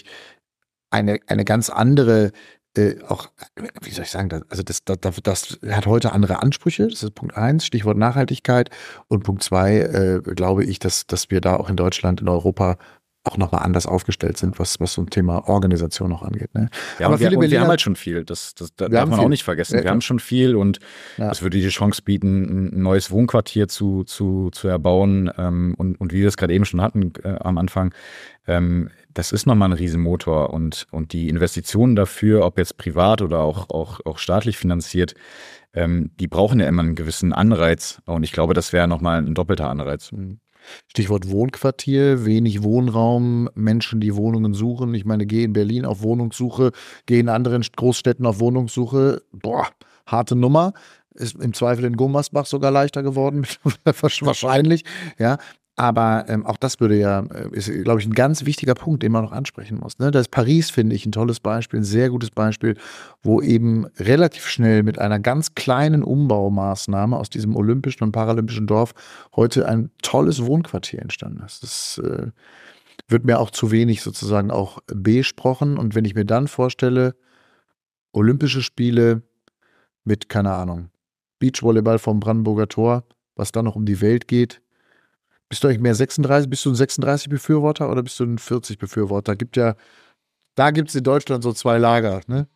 eine, eine ganz andere, äh, auch, wie soll ich sagen, das, also das, das, das hat heute andere Ansprüche, das ist Punkt eins, Stichwort Nachhaltigkeit, und Punkt zwei, äh, glaube ich, dass, dass wir da auch in Deutschland, in Europa auch nochmal anders aufgestellt sind, was, was so ein Thema Organisation noch angeht. Ne? Ja, aber viele und wir haben halt schon viel, das, das darf man viel. auch nicht vergessen. Wir ja, haben schon viel und ja. es würde die Chance bieten, ein neues Wohnquartier zu, zu, zu erbauen ähm, und, und wie wir es gerade eben schon hatten äh, am Anfang, ähm, das ist nochmal ein Riesenmotor und, und die Investitionen dafür, ob jetzt privat oder auch, auch, auch staatlich finanziert, ähm, die brauchen ja immer einen gewissen Anreiz und ich glaube, das wäre nochmal ein doppelter Anreiz. Mhm. Stichwort Wohnquartier, wenig Wohnraum, Menschen, die Wohnungen suchen. Ich meine, gehe in Berlin auf Wohnungssuche, gehe in anderen Großstädten auf Wohnungssuche. Boah, harte Nummer. Ist im Zweifel in Gummersbach sogar leichter geworden, wahrscheinlich. Ja, aber ähm, auch das würde ja, ist, glaube ich, ein ganz wichtiger Punkt, den man noch ansprechen muss. Ne? Da ist Paris, finde ich, ein tolles Beispiel, ein sehr gutes Beispiel, wo eben relativ schnell mit einer ganz kleinen Umbaumaßnahme aus diesem olympischen und paralympischen Dorf heute ein tolles Wohnquartier entstanden ist. Das äh, wird mir auch zu wenig sozusagen auch besprochen. Und wenn ich mir dann vorstelle, Olympische Spiele mit, keine Ahnung, Beachvolleyball vom Brandenburger Tor, was dann noch um die Welt geht. Bist du eigentlich mehr sechsunddreißig? Bist du ein sechsunddreißig-Befürworter oder bist du ein vierzig-Befürworter? Gibt ja, da gibt es in Deutschland so zwei Lager, ne?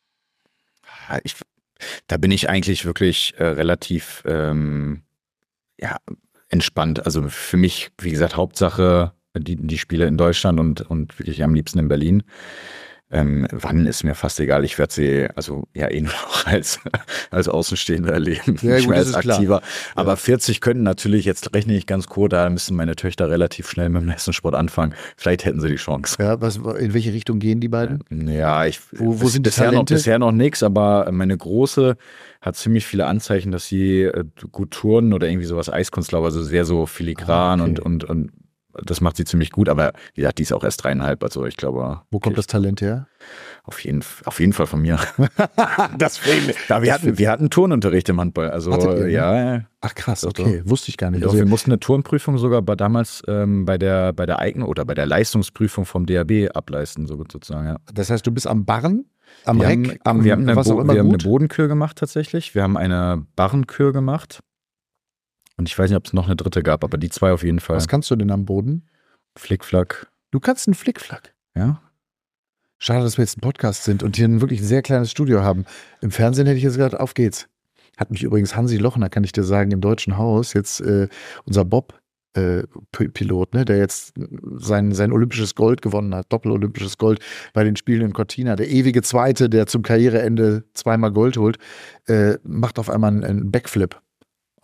Ich, da bin ich eigentlich wirklich äh, relativ ähm, ja, entspannt. Also für mich, wie gesagt, Hauptsache die, die Spiele in Deutschland und, und wirklich am liebsten in Berlin. Ähm, wann ist mir fast egal. Ich werde sie also ja eh nur noch als, als Außenstehender erleben, ja, nicht mehr als aktiver. Aber ja. vierzig könnten natürlich, jetzt rechne ich ganz kurz, da müssen meine Töchter relativ schnell mit dem Leistungssport anfangen. Vielleicht hätten sie die Chance. Ja, was, in welche Richtung gehen die beiden? Ja, ich wo, wo sind bisher noch, bisher noch nichts, aber meine Große hat ziemlich viele Anzeichen, dass sie äh, gut turnen oder irgendwie sowas Eiskunstlauf, also sehr so filigran ah, okay. und, und, und das macht sie ziemlich gut, aber wie gesagt, die ist auch erst dreieinhalb, also ich glaube. Wo kommt das Talent her? Auf jeden, auf jeden Fall von mir. das fehlt mir. Ja, wir, hatten, wir hatten Turnunterricht im Handball, also ihr, ja. Ach krass, okay, also, wusste ich gar nicht. Also, wir mussten eine Turnprüfung sogar bei, damals ähm, bei der bei der Eigen- oder bei der Leistungsprüfung vom D H B ableisten, so sozusagen, ja. Das heißt, du bist am Barren? Am wir Reck? Haben, am, wir haben, eine, was auch immer wir haben gut? eine Bodenkür gemacht tatsächlich, wir haben eine Barrenkür gemacht und ich weiß nicht, ob es noch eine dritte gab, aber die zwei auf jeden Fall. Was kannst du denn am Boden? Flickflack. Du kannst einen Flickflack? Ja. Schade, dass wir jetzt ein Podcast sind und hier ein wirklich sehr kleines Studio haben. Im Fernsehen hätte ich jetzt gesagt, auf geht's. Hat mich übrigens Hansi Lochner, kann ich dir sagen, im Deutschen Haus, jetzt äh, unser Bob-Pilot, äh, ne, der jetzt sein, sein olympisches Gold gewonnen hat, Doppel-olympisches Gold bei den Spielen in Cortina, der ewige Zweite, der zum Karriereende zweimal Gold holt, äh, macht auf einmal einen, einen Backflip.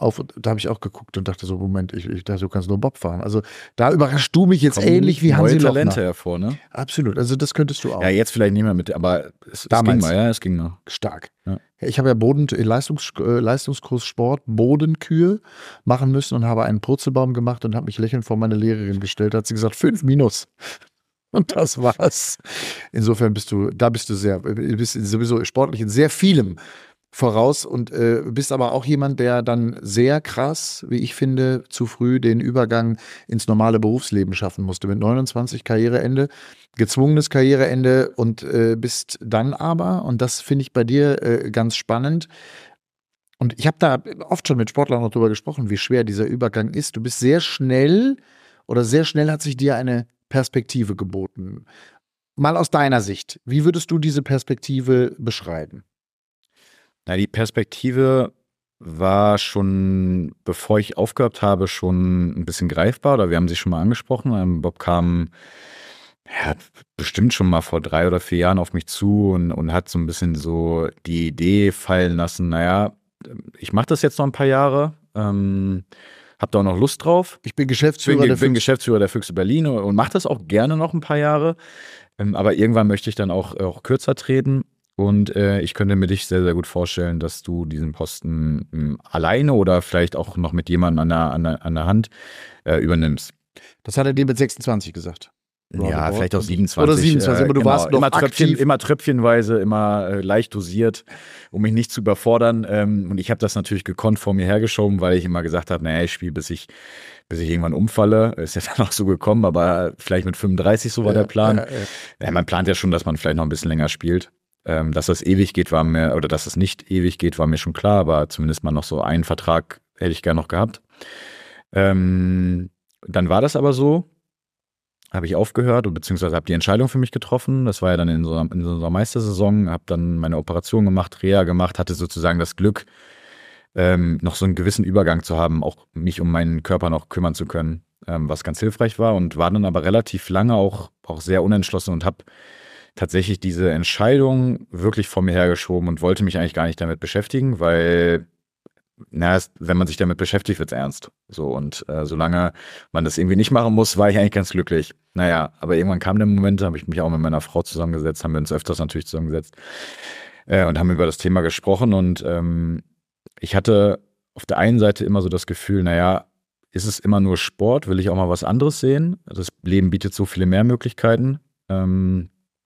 auf, da habe ich auch geguckt und dachte so, Moment, ich, ich dachte, du kannst nur Bob fahren. Also da überraschst du mich jetzt Kommen ähnlich wie Hansi neue Lochner. Talente hervor, ne? Absolut, also das könntest du auch. Ja, jetzt vielleicht nicht mehr mit, aber es, es Damals. ging mal, ja, es ging noch. Stark. Ja. Ja, ich habe ja Boden, Leistungs, äh, Leistungskurs Sport, Bodenkühe machen müssen und habe einen Purzelbaum gemacht und habe mich lächelnd vor meine Lehrerin gestellt. Da hat sie gesagt, fünf minus. Und das war's. Insofern bist du, da bist du sehr, bist sowieso sportlich in sehr vielem voraus und äh, bist aber auch jemand, der dann sehr krass, wie ich finde, zu früh den Übergang ins normale Berufsleben schaffen musste. Mit neunundzwanzig Karriereende, gezwungenes Karriereende und äh, bist dann aber, und das finde ich bei dir äh, ganz spannend, und ich habe da oft schon mit Sportlern noch drüber gesprochen, wie schwer dieser Übergang ist. Du bist sehr schnell oder sehr schnell hat sich dir eine Perspektive geboten. Mal aus deiner Sicht, wie würdest du diese Perspektive beschreiben? Na, die Perspektive war schon, bevor ich aufgehört habe, schon ein bisschen greifbar, oder wir haben sie schon mal angesprochen. Ähm, Bob kam ja, bestimmt schon mal vor drei oder vier Jahren auf mich zu und, und hat so ein bisschen so die Idee fallen lassen, naja, ich mache das jetzt noch ein paar Jahre, ähm, hab da auch noch Lust drauf. Ich bin Geschäftsführer bin, der bin Füchse. Geschäftsführer der Füchse Berlin und, und mache das auch gerne noch ein paar Jahre. Ähm, aber irgendwann möchte ich dann auch, auch kürzer treten. Und äh, ich könnte mir dich sehr, sehr gut vorstellen, dass du diesen Posten mh, alleine oder vielleicht auch noch mit jemandem an der, an der, an der Hand äh, übernimmst. Das hat er dir mit sechsundzwanzig gesagt. Ja, vielleicht auch siebenundzwanzig. Oder siebenundzwanzig, äh, aber du genau. warst noch immer Tröpfchen, aktiv. immer tröpfchenweise, immer äh, leicht dosiert, um mich nicht zu überfordern. Ähm, und ich habe das natürlich gekonnt vor mir hergeschoben, weil ich immer gesagt habe, naja, ich spiele, bis ich, bis ich irgendwann umfalle. Ist ja dann auch so gekommen, aber vielleicht mit fünfunddreißig, so war Ja, der Plan. ja, ja. Ja, man plant ja schon, dass man vielleicht noch ein bisschen länger spielt. Ähm, dass das ewig geht, war mir, oder dass es nicht ewig geht, war mir schon klar, aber zumindest mal noch so einen Vertrag hätte ich gerne noch gehabt. Ähm, dann war das aber so, habe ich aufgehört und beziehungsweise habe die Entscheidung für mich getroffen. Das war ja dann in so, in so einer Meistersaison, habe dann meine Operation gemacht, Reha gemacht, hatte sozusagen das Glück, ähm, noch so einen gewissen Übergang zu haben, auch mich um meinen Körper noch kümmern zu können, ähm, was ganz hilfreich war und war dann aber relativ lange auch, auch sehr unentschlossen und habe tatsächlich diese Entscheidung wirklich vor mir hergeschoben und wollte mich eigentlich gar nicht damit beschäftigen, weil, na, wenn man sich damit beschäftigt, wird's ernst. So, und äh, solange man das irgendwie nicht machen muss, war ich eigentlich ganz glücklich. Naja, aber irgendwann kam der Moment, da habe ich mich auch mit meiner Frau zusammengesetzt, haben wir uns öfters natürlich zusammengesetzt äh, und haben über das Thema gesprochen und ähm, ich hatte auf der einen Seite immer so das Gefühl, naja, ist es immer nur Sport? Will ich auch mal was anderes sehen? Das Leben bietet so viele mehr Möglichkeiten. Ähm,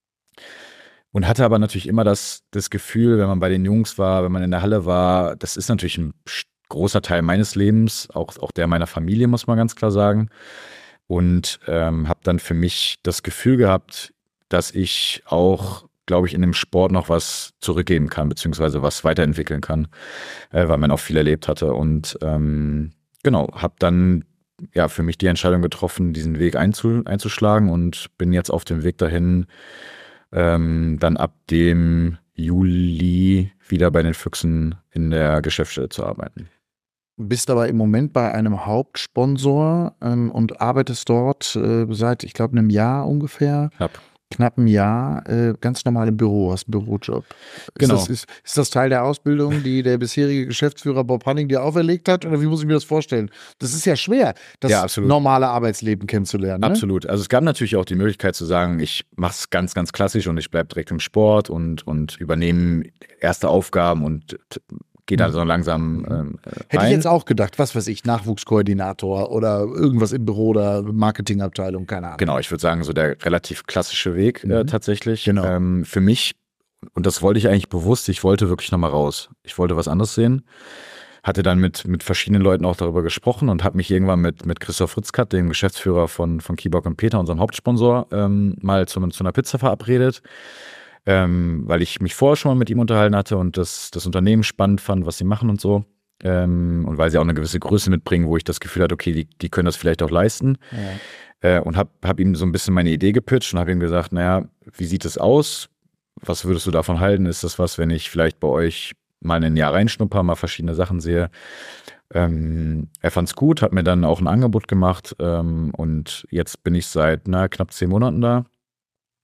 Und hatte aber natürlich immer das, das Gefühl, wenn man bei den Jungs war, wenn man in der Halle war, das ist natürlich ein großer Teil meines Lebens, auch, auch der meiner Familie, muss man ganz klar sagen. Und ähm, habe dann für mich das Gefühl gehabt, dass ich auch, glaube ich, in dem Sport noch was zurückgeben kann, beziehungsweise was weiterentwickeln kann, äh, weil man auch viel erlebt hatte. Und ähm, genau, habe dann ja für mich die Entscheidung getroffen, diesen Weg einzu, einzuschlagen und bin jetzt auf dem Weg dahin, Ähm, dann ab dem Juli wieder bei den Füchsen in der Geschäftsstelle zu arbeiten. Bist aber im Moment bei einem Hauptsponsor ähm, und arbeitest dort äh, seit, ich glaube, einem Jahr ungefähr. Knapp. Knapp ein Jahr, äh, ganz normal im Büro, hast einen Bürojob. Genau. Ist das, ist, ist das Teil der Ausbildung, die der bisherige Geschäftsführer Bob Hanning dir auferlegt hat? Oder wie muss ich mir das vorstellen? Das ist ja schwer, das Ja, absolut. normale Arbeitsleben kennenzulernen. Ne? Absolut. Also es gab natürlich auch die Möglichkeit zu sagen, ich mache es ganz, ganz klassisch und ich bleibe direkt im Sport und, und übernehme erste Aufgaben und gehe dann so langsam ähm, Hätte rein. ich jetzt auch gedacht, was weiß ich, Nachwuchskoordinator oder irgendwas im Büro oder Marketingabteilung, keine Ahnung. Genau, ich würde sagen, so der relativ klassische Weg äh, Mhm. tatsächlich. Genau. Ähm, für mich, und das wollte ich eigentlich bewusst, ich wollte wirklich nochmal raus. Ich wollte was anderes sehen. Hatte dann mit, mit verschiedenen Leuten auch darüber gesprochen und habe mich irgendwann mit, mit Christoph Ritzkat, dem Geschäftsführer von, von Keybock und Peter, unserem Hauptsponsor, ähm, mal zu, zu einer Pizza verabredet. Ähm, weil ich mich vorher schon mal mit ihm unterhalten hatte und das, das Unternehmen spannend fand, was sie machen und so. Ähm, und weil sie auch eine gewisse Größe mitbringen, wo ich das Gefühl hatte, okay, die, die können das vielleicht auch leisten. Ja. Äh, und habe hab ihm so ein bisschen meine Idee gepitcht und habe ihm gesagt, naja, wie sieht es aus? Was würdest du davon halten? Ist das was, wenn ich vielleicht bei euch mal ein Jahr reinschnupper, mal verschiedene Sachen sehe? Ähm, er fand's gut, hat mir dann auch ein Angebot gemacht ähm, und jetzt bin ich seit na, knapp zehn Monaten da.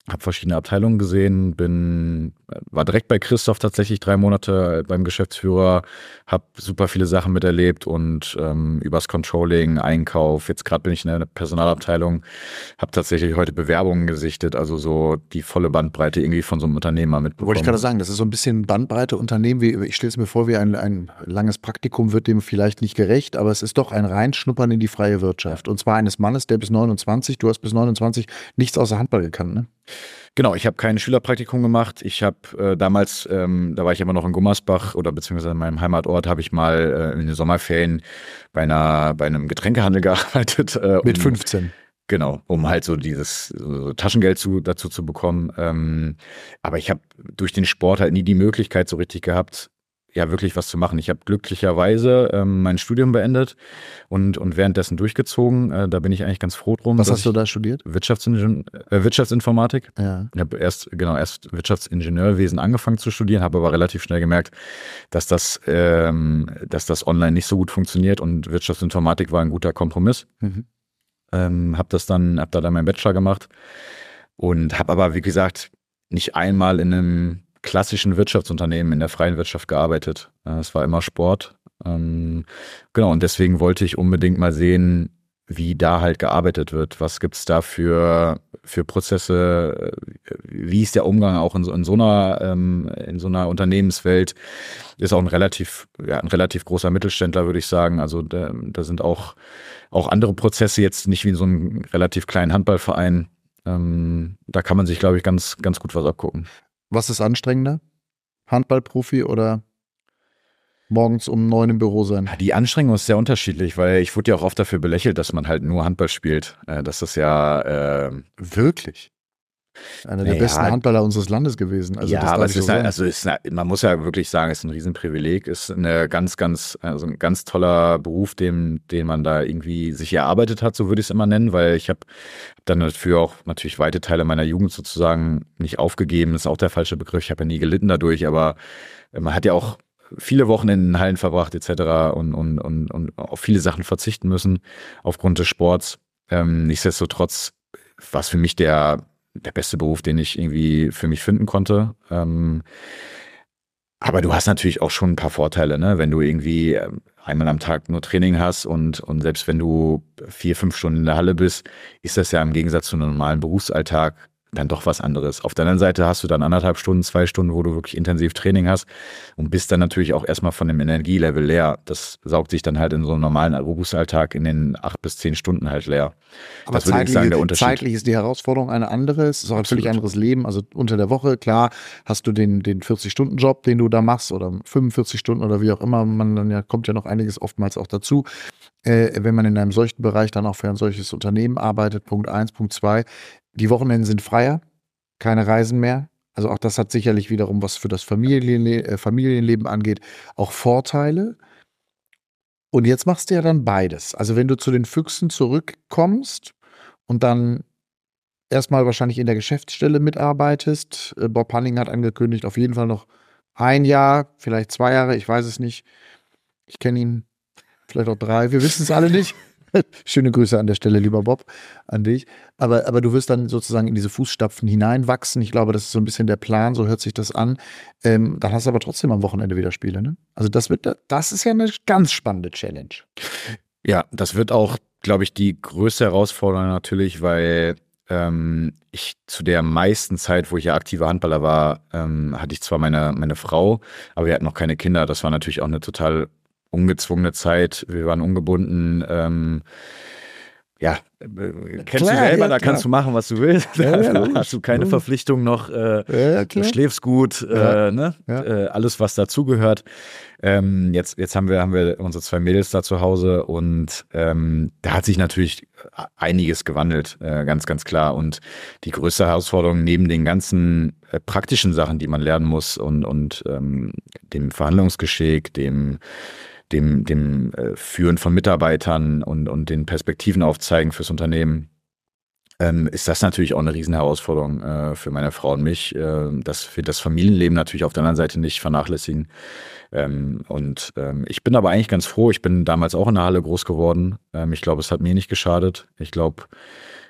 habe verschiedene Abteilungen gesehen, bin, war direkt bei Christoph tatsächlich drei Monate beim Geschäftsführer, habe super viele Sachen miterlebt und ähm, übers Controlling, Einkauf, jetzt gerade bin ich in der Personalabteilung, habe tatsächlich heute Bewerbungen gesichtet, also so die volle Bandbreite irgendwie von so einem Unternehmer mitbekommen. Wollte ich gerade sagen, das ist so ein bisschen Bandbreite Unternehmen, wie, ich stelle es mir vor, wie ein, ein langes Praktikum wird dem vielleicht nicht gerecht, aber es ist doch ein Reinschnuppern in die freie Wirtschaft und zwar eines Mannes, der bis neunundzwanzig, du hast bis neunundzwanzig nichts außer Handball gekannt, ne? Genau, ich habe kein Schülerpraktikum gemacht. Ich habe äh, damals, ähm, da war ich immer noch in Gummersbach oder beziehungsweise in meinem Heimatort, habe ich mal äh, in den Sommerferien bei einer bei einem Getränkehandel gearbeitet. Äh, Mit um, fünfzehn. Genau, um halt so dieses so Taschengeld zu, dazu zu bekommen. Ähm, aber ich habe durch den Sport halt nie die Möglichkeit so richtig gehabt, ja wirklich was zu machen. Ich habe glücklicherweise ähm, mein Studium beendet und, und währenddessen durchgezogen. Äh, da bin ich eigentlich ganz froh drum. Was hast du da studiert? Wirtschaftsingenieur, äh, Wirtschaftsinformatik. Ja. Ich habe erst, genau, erst Wirtschaftsingenieurwesen angefangen zu studieren, habe aber relativ schnell gemerkt, dass das, ähm, dass das online nicht so gut funktioniert und Wirtschaftsinformatik war ein guter Kompromiss. Mhm. Ähm, habe das dann, habe da dann meinen Bachelor gemacht und habe aber, wie gesagt, nicht einmal in einem klassischen Wirtschaftsunternehmen in der freien Wirtschaft gearbeitet. Es war immer Sport. Ähm, genau, und deswegen wollte ich unbedingt mal sehen, wie da halt gearbeitet wird. Was gibt's da für, für Prozesse? Wie ist der Umgang auch in so, in so einer, ähm, in so einer Unternehmenswelt? Ist auch ein relativ, ja, ein relativ großer Mittelständler, würde ich sagen. Also da, da sind auch, auch andere Prozesse jetzt nicht wie in so einem relativ kleinen Handballverein. Ähm, da kann man sich, glaube ich, ganz, ganz gut was abgucken. Was ist anstrengender? Handballprofi oder morgens um neun im Büro sein? Die Anstrengung ist sehr unterschiedlich, weil ich wurde ja auch oft dafür belächelt, dass man halt nur Handball spielt. Das ist ja äh, wirklich einer der naja, besten Handballer unseres Landes gewesen. Also ja, das aber darf es ich ist, so halt, sagen. also es ist, man muss ja wirklich sagen, es ist ein Riesenprivileg, es ist eine ganz, ganz, also ein ganz toller Beruf, den, den man da irgendwie sich erarbeitet hat, so würde ich es immer nennen, weil ich habe dann dafür auch natürlich weite Teile meiner Jugend sozusagen nicht aufgegeben, ist auch der falsche Begriff, ich habe ja nie gelitten dadurch, aber man hat ja auch viele Wochenenden in Hallen verbracht et cetera und, und, und, und auf viele Sachen verzichten müssen aufgrund des Sports. Ähm, nichtsdestotrotz war es für mich der der beste Beruf, den ich irgendwie für mich finden konnte. Ähm, aber du hast natürlich auch schon ein paar Vorteile, ne? Wenn du irgendwie einmal am Tag nur Training hast und, und selbst wenn du vier, fünf Stunden in der Halle bist, ist das ja im Gegensatz zu einem normalen Berufsalltag dann doch was anderes. Auf der anderen Seite hast du dann anderthalb Stunden, zwei Stunden, wo du wirklich intensiv Training hast und bist dann natürlich auch erstmal von dem Energielevel leer. Das saugt sich dann halt in so einem normalen Berufsalltag in den acht bis zehn Stunden halt leer. Aber das würde ich sagen, der Unterschied. Zeitlich ist die Herausforderung eine andere. Es ist auch ein völlig anderes Leben. Also unter der Woche, klar, hast du den, den vierzig-Stunden-Job, den du da machst oder fünfundvierzig Stunden oder wie auch immer. Man dann ja, kommt ja noch einiges oftmals auch dazu. Äh, wenn man in einem solchen Bereich dann auch für ein solches Unternehmen arbeitet, Punkt eins, Punkt zwei. Die Wochenenden sind freier, keine Reisen mehr. Also auch das hat sicherlich wiederum, was für das Familienle- äh, Familienleben angeht, auch Vorteile. Und jetzt machst du ja dann beides. Also wenn du zu den Füchsen zurückkommst und dann erstmal wahrscheinlich in der Geschäftsstelle mitarbeitest. äh, Bob Hanning hat angekündigt, auf jeden Fall noch ein Jahr, vielleicht zwei Jahre, ich weiß es nicht. Ich kenne ihn, vielleicht auch drei, wir wissen es alle nicht. Schöne Grüße an der Stelle, lieber Bob, an dich. Aber, aber du wirst dann sozusagen in diese Fußstapfen hineinwachsen. Ich glaube, das ist so ein bisschen der Plan, so hört sich das an. Ähm, dann hast du aber trotzdem am Wochenende wieder Spiele, ne? Also das wird, das ist ja eine ganz spannende Challenge. Ja, das wird auch, glaube ich, die größte Herausforderung natürlich, weil ähm, ich zu der meisten Zeit, wo ich ja aktiver Handballer war, ähm, hatte ich zwar meine, meine Frau, aber wir hatten noch keine Kinder. Das war natürlich auch eine total ungezwungene Zeit, wir waren ungebunden, ähm, ja, äh, kennst Klar, du selber, ja, da klar. kannst du machen, was du willst, Ja, ja, da logisch, hast du keine logisch. Verpflichtung noch, äh, Ja, du klar. schläfst gut, Ja, äh, ne? ja. Äh, alles, was dazugehört. Ähm, jetzt jetzt haben wir, haben wir unsere zwei Mädels da zu Hause und ähm, da hat sich natürlich einiges gewandelt, äh, ganz, ganz klar. Und die größte Herausforderung neben den ganzen äh, praktischen Sachen, die man lernen muss und, und ähm, dem Verhandlungsgeschick, dem dem, dem äh, Führen von Mitarbeitern und, und den Perspektiven aufzeigen fürs Unternehmen, ähm, ist das natürlich auch eine Riesenherausforderung äh, für meine Frau und mich, äh, dass wir das Familienleben natürlich auf der anderen Seite nicht vernachlässigen. Ähm, und ähm, ich bin aber eigentlich ganz froh, ich bin damals auch in der Halle groß geworden. Ähm, ich glaube, es hat mir nicht geschadet. Ich glaube,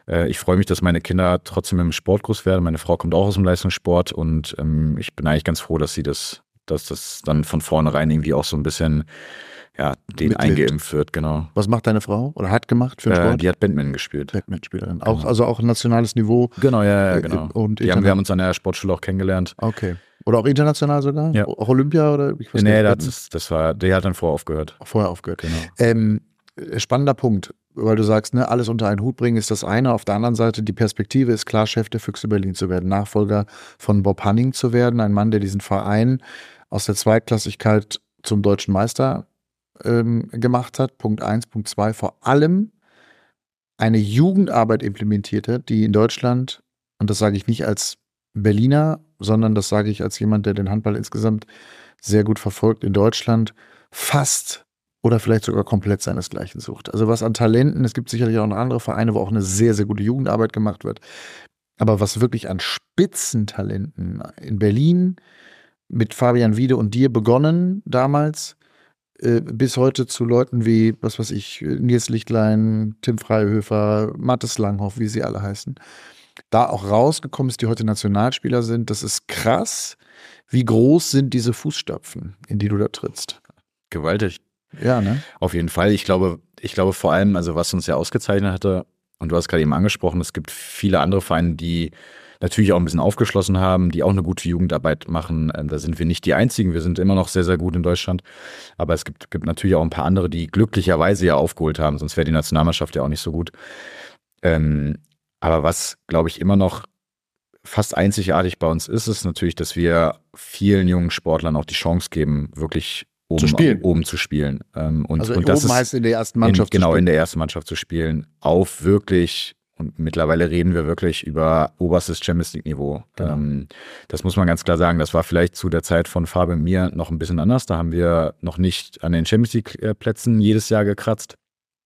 äh, ich freue mich, dass meine Kinder trotzdem im Sport groß werden. Meine Frau kommt auch aus dem Leistungssport und ähm, ich bin eigentlich ganz froh, dass sie das, dass das dann von vornherein irgendwie auch so ein bisschen ja, den Mitlebt. eingeimpft wird, genau. Was macht deine Frau oder hat gemacht für den Sport? Äh, die hat Badminton gespielt. Badmintonspielerin. Auch, Genau. Also auch ein nationales Niveau. Genau, ja, ja genau. Und die haben, wir haben uns an der Sportschule auch kennengelernt. Okay. Oder auch international sogar? Ja. Auch Olympia oder? Ich weiß Nee, nicht, das, das war, der hat dann vorher aufgehört. Vorher aufgehört. Genau. Ähm, spannender Punkt, weil du sagst, ne, alles unter einen Hut bringen ist das eine. Auf der anderen Seite, die Perspektive ist klar, Chef der Füchse Berlin zu werden, Nachfolger von Bob Hanning zu werden, ein Mann, der diesen Verein aus der Zweitklassigkeit zum deutschen Meister ähm, gemacht hat. Punkt eins. Punkt zwei, vor allem eine Jugendarbeit implementiert hat, die in Deutschland, und das sage ich nicht als Berliner, sondern das sage ich als jemand, der den Handball insgesamt sehr gut verfolgt, in Deutschland fast oder vielleicht sogar komplett seinesgleichen sucht. Also was an Talenten, es gibt sicherlich auch noch andere Vereine, wo auch eine sehr, sehr gute Jugendarbeit gemacht wird, aber was wirklich an Spitzentalenten in Berlin mit Fabian Wiede und dir begonnen damals, äh, bis heute zu Leuten wie, was weiß ich, Nils Lichtlein, Tim Freihöfer, Mathis Langhoff, wie sie alle heißen, da auch rausgekommen ist, die heute Nationalspieler sind. Das ist krass. Wie groß sind diese Fußstapfen, in die du da trittst? Gewaltig. Ja, ne? Auf jeden Fall. Ich glaube, ich glaube vor allem, also was uns ja ausgezeichnet hatte, und du hast gerade eben angesprochen, es gibt viele andere Vereine, die natürlich auch ein bisschen aufgeschlossen haben, die auch eine gute Jugendarbeit machen. Da sind wir nicht die Einzigen. Wir sind immer noch sehr, sehr gut in Deutschland. Aber es gibt, gibt natürlich auch ein paar andere, die glücklicherweise ja aufgeholt haben. Sonst wäre die Nationalmannschaft ja auch nicht so gut. Ähm, aber was, glaube ich, immer noch fast einzigartig bei uns ist, ist natürlich, dass wir vielen jungen Sportlern auch die Chance geben, wirklich oben zu spielen. Oben zu spielen. Ähm, und, also und oben das ist heißt in der ersten Mannschaft in, Genau, zu spielen. in der ersten Mannschaft zu spielen. Auf wirklich, und mittlerweile reden wir wirklich über oberstes Champions League Niveau. Genau. Ähm, das muss man ganz klar sagen. Das war vielleicht zu der Zeit von Fabi und mir noch ein bisschen anders. Da haben wir noch nicht an den Champions League Plätzen jedes Jahr gekratzt.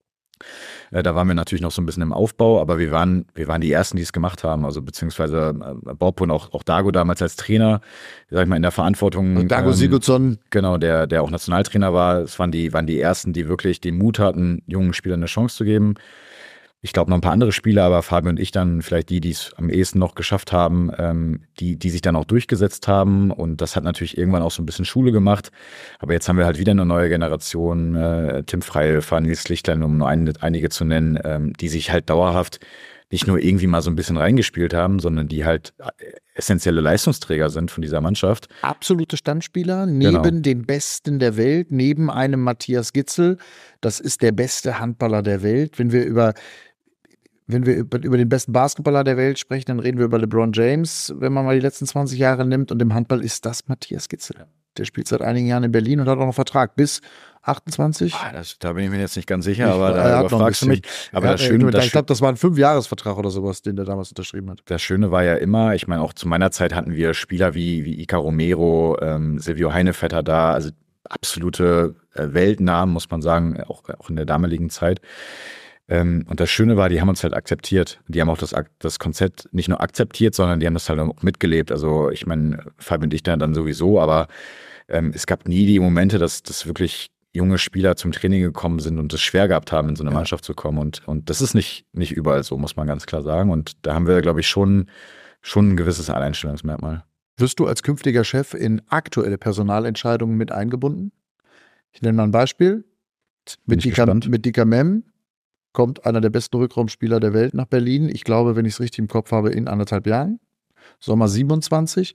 Da waren wir natürlich noch so ein bisschen im Aufbau, aber wir waren, wir waren die Ersten, die es gemacht haben. Also beziehungsweise Bob und auch, auch Dago damals als Trainer, sag ich mal, in der Verantwortung. Und Dago ähm, Sigurdsson. Genau, der, der auch Nationaltrainer war. Es waren die, waren die Ersten, die wirklich den Mut hatten, jungen Spielern eine Chance zu geben. Ich glaube noch ein paar andere Spieler, aber Fabi und ich dann vielleicht die, die es am ehesten noch geschafft haben, ähm, die, die sich dann auch durchgesetzt haben. Und das hat natürlich irgendwann auch so ein bisschen Schule gemacht. Aber jetzt haben wir halt wieder eine neue Generation, äh, Tim Freihöfer, Nils Lichtlein, um nur ein, einige zu nennen, ähm, die sich halt dauerhaft nicht nur irgendwie mal so ein bisschen reingespielt haben, sondern die halt essentielle Leistungsträger sind von dieser Mannschaft. Absolute Standspieler, neben Genau. den Besten der Welt, neben einem Matthias Gitzel. Das ist der beste Handballer der Welt. Wenn wir über Wenn wir über, über den besten Basketballer der Welt sprechen, dann reden wir über LeBron James, wenn man mal die letzten zwanzig Jahre nimmt. Und im Handball ist das Matthias Gitzel. Der spielt seit einigen Jahren in Berlin und hat auch noch einen Vertrag bis achtundzwanzig. Ah, das, da bin ich mir jetzt nicht ganz sicher, Ich- aber er da hat noch ein überfragst du mich. Aber Ja, das Schöne, äh, das, ich glaube, das war ein Fünfjahresvertrag oder sowas, den der damals unterschrieben hat. das Schöne war ja immer, ich meine, auch zu meiner Zeit hatten wir Spieler wie, wie Ica Romero, ähm, Silvio Heinevetter da, also absolute äh, Weltnamen, muss man sagen, auch, auch in der damaligen Zeit. Ähm, und das Schöne war, die haben uns halt akzeptiert. Die haben auch das, Ak- das Konzept nicht nur akzeptiert, sondern die haben das halt auch mitgelebt. Also ich meine, Fabi und ich dann, dann sowieso, aber ähm, es gab nie die Momente, dass, dass wirklich junge Spieler zum Training gekommen sind und es schwer gehabt haben, in so eine Ja. Mannschaft zu kommen. Und, und das ist nicht, nicht überall so, muss man ganz klar sagen. Und da haben wir, glaube ich, schon, schon ein gewisses Alleinstellungsmerkmal. Wirst du als künftiger Chef in aktuelle Personalentscheidungen mit eingebunden? Ich nenne mal ein Beispiel. Bin Mit ich Dika, gespannt. mit Dika Mem kommt einer der besten Rückraumspieler der Welt nach Berlin. Ich glaube, wenn ich es richtig im Kopf habe, in anderthalb Jahren. Sommer siebenundzwanzig.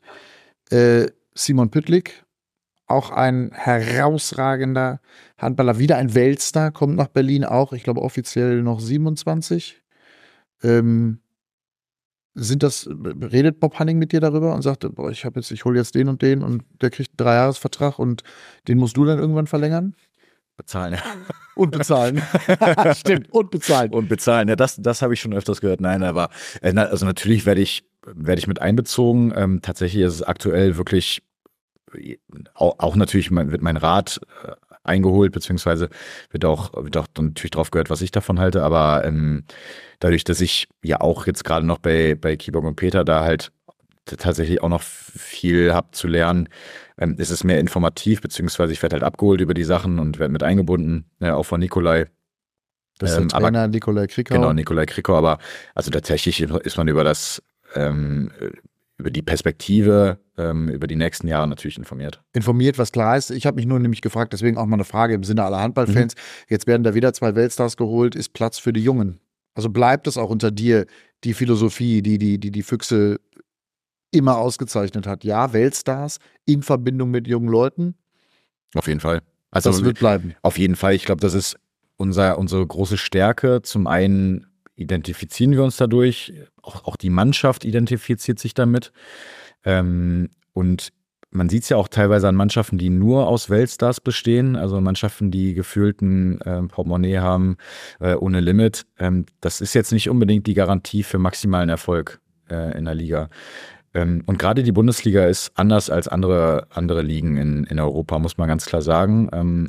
Äh, Simon Püttlik, auch ein herausragender Handballer, wieder ein Weltstar, kommt nach Berlin auch, ich glaube offiziell noch siebenundzwanzig. Ähm, sind das, redet Bob Hanning mit dir darüber und sagt, boah, ich habe jetzt, ich hole jetzt den und den und der kriegt einen Dreijahresvertrag und den musst du dann irgendwann verlängern? Bezahlen, ja. Und bezahlen. Stimmt, und bezahlen. Und bezahlen, ja, das, das habe ich schon öfters gehört. Nein, aber äh, na, also natürlich werde ich, werde ich mit einbezogen. Ähm, tatsächlich ist es aktuell wirklich äh, auch, auch natürlich mein, wird mein Rat äh, eingeholt, beziehungsweise wird auch, wird auch natürlich drauf gehört, was ich davon halte. Aber ähm, dadurch, dass ich ja auch jetzt gerade noch bei, bei Keyboard und Peter da halt tatsächlich auch noch viel habe zu lernen, ähm, ist es mehr informativ, beziehungsweise ich werde halt abgeholt über die Sachen und werde mit eingebunden, ja, auch von Nikolai. Das ist der Ähm, Trainer aber, Nikolai Krikau. genau, Nikolai Krikau, aber also tatsächlich ist man über das, ähm, über die Perspektive, ähm, über die nächsten Jahre natürlich informiert. Informiert, was klar ist. Ich habe mich nur nämlich gefragt, deswegen auch mal eine Frage im Sinne aller Handballfans. Mhm. Jetzt werden da wieder zwei Weltstars geholt, ist Platz für die Jungen? Also bleibt es auch unter dir, die Philosophie, die die, die, die Füchse immer ausgezeichnet hat? Ja, Weltstars in Verbindung mit jungen Leuten? Auf jeden Fall. Also das wird bleiben. Auf jeden Fall. Ich glaube, das ist unser, unsere große Stärke. Zum einen identifizieren wir uns dadurch, auch, auch die Mannschaft identifiziert sich damit. Ähm, und man sieht es ja auch teilweise an Mannschaften, die nur aus Weltstars bestehen, also Mannschaften, die gefühlten äh, Portemonnaie haben, äh, ohne Limit. Ähm, das ist jetzt nicht unbedingt die Garantie für maximalen Erfolg äh, in der Liga. Ähm, und gerade die Bundesliga ist anders als andere, andere Ligen in, in Europa, muss man ganz klar sagen. Ähm,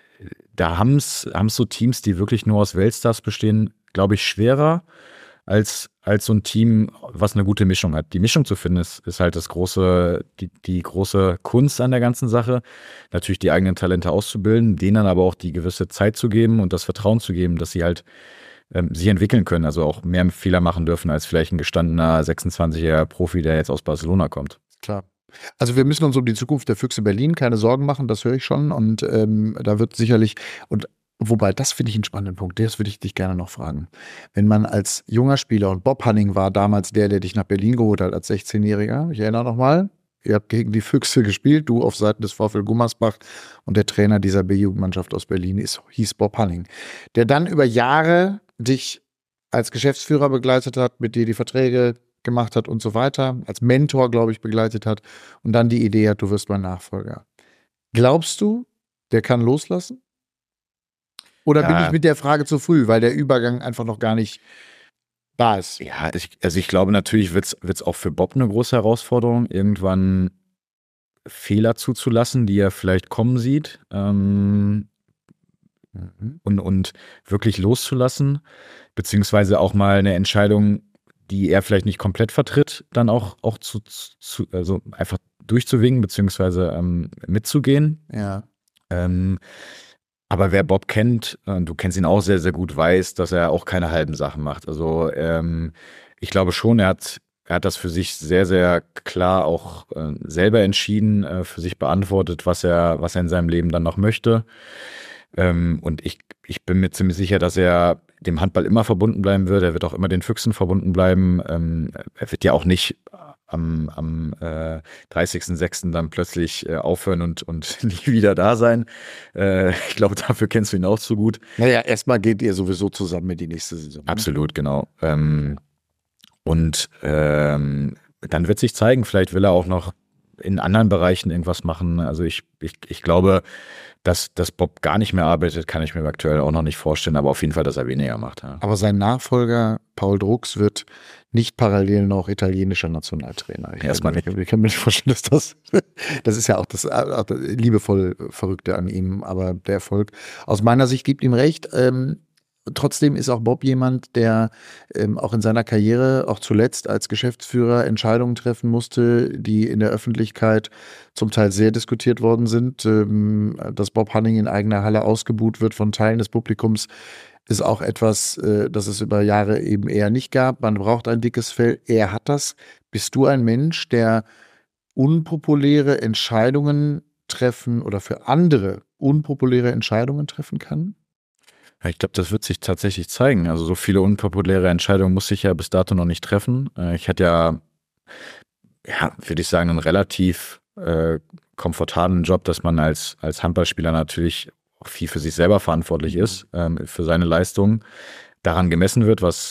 da haben es so Teams, die wirklich nur aus Weltstars bestehen, glaube ich, schwerer als, als so ein Team, was eine gute Mischung hat. Die Mischung zu finden, ist, ist halt das große, die, die große Kunst an der ganzen Sache. Natürlich die eigenen Talente auszubilden, denen dann aber auch die gewisse Zeit zu geben und das Vertrauen zu geben, dass sie halt ähm, sich entwickeln können, also auch mehr Fehler machen dürfen als vielleicht ein gestandener sechsundzwanzigjähriger Profi, der jetzt aus Barcelona kommt. Klar. Also wir müssen uns um die Zukunft der Füchse Berlin keine Sorgen machen, das höre ich schon. Und ähm, da wird sicherlich, und wobei, das finde ich einen spannenden Punkt, das würde ich dich gerne noch fragen. Wenn man als junger Spieler, und Bob Hanning war damals der, der dich nach Berlin geholt hat als sechzehnjähriger, ich erinnere noch mal, ihr habt gegen die Füchse gespielt, du auf Seiten des VfL Gummersbach und der Trainer dieser B-Jugendmannschaft aus Berlin ist, hieß Bob Hanning, der dann über Jahre dich als Geschäftsführer begleitet hat, mit dir die Verträge gemacht hat und so weiter, als Mentor, glaube ich, begleitet hat und dann die Idee hat, du wirst mein Nachfolger. Glaubst du, der kann loslassen? Oder ja. bin ich mit der Frage zu früh, weil der Übergang einfach noch gar nicht da ist? Ja, ich, also ich glaube, natürlich wird es auch für Bob eine große Herausforderung, irgendwann Fehler zuzulassen, die er vielleicht kommen sieht, ähm, mhm. und, und wirklich loszulassen, beziehungsweise auch mal eine Entscheidung, die er vielleicht nicht komplett vertritt, dann auch, auch zu, zu also einfach durchzuwinken, beziehungsweise ähm, mitzugehen. Ja. Ähm, aber wer Bob kennt, äh, du kennst ihn auch sehr, sehr gut, weiß, dass er auch keine halben Sachen macht. Also ähm, ich glaube schon, er hat, er hat das für sich sehr, sehr klar auch äh, selber entschieden, äh, für sich beantwortet, was er, was er in seinem Leben dann noch möchte. Ähm, und ich, ich bin mir ziemlich sicher, dass er dem Handball immer verbunden bleiben wird. Er wird auch immer den Füchsen verbunden bleiben. Ähm, er wird ja auch nicht am, am äh, dreißigsten sechsten dann plötzlich äh, aufhören und, und nie wieder da sein. Äh, ich glaube, dafür kennst du ihn auch zu gut. Naja, erstmal geht ihr sowieso zusammen mit die nächste Saison. Ne? Absolut, genau. Ähm, und ähm, dann wird sich zeigen, vielleicht will er auch noch in anderen Bereichen irgendwas machen. Also ich, ich, ich glaube, dass, dass Bob gar nicht mehr arbeitet, kann ich mir aktuell auch noch nicht vorstellen, aber auf jeden Fall, dass er weniger macht. Ja. Aber sein Nachfolger, Paul Drucks, wird nicht parallel noch italienischer Nationaltrainer. Ich Erstmal nicht. Ich kann mir nicht vorstellen, dass das, das ist ja auch das, auch das liebevoll Verrückte an ihm, aber der Erfolg aus meiner Sicht gibt ihm recht. Ähm, Trotzdem ist auch Bob jemand, der ähm, auch in seiner Karriere, auch zuletzt als Geschäftsführer, Entscheidungen treffen musste, die in der Öffentlichkeit zum Teil sehr diskutiert worden sind. Ähm, dass Bob Hanning in eigener Halle ausgebuht wird von Teilen des Publikums, ist auch etwas, äh, das es über Jahre eben eher nicht gab. Man braucht ein dickes Fell. Er hat das. Bist du ein Mensch, der unpopuläre Entscheidungen treffen oder für andere unpopuläre Entscheidungen treffen kann? Ich glaube, das wird sich tatsächlich zeigen. Also so viele unpopuläre Entscheidungen musste ich ja bis dato noch nicht treffen. Ich hatte ja, ja, würde ich sagen, einen relativ äh, komfortablen Job, dass man als, als Handballspieler natürlich auch viel für sich selber verantwortlich ist, ähm, für seine Leistungen, daran gemessen wird, was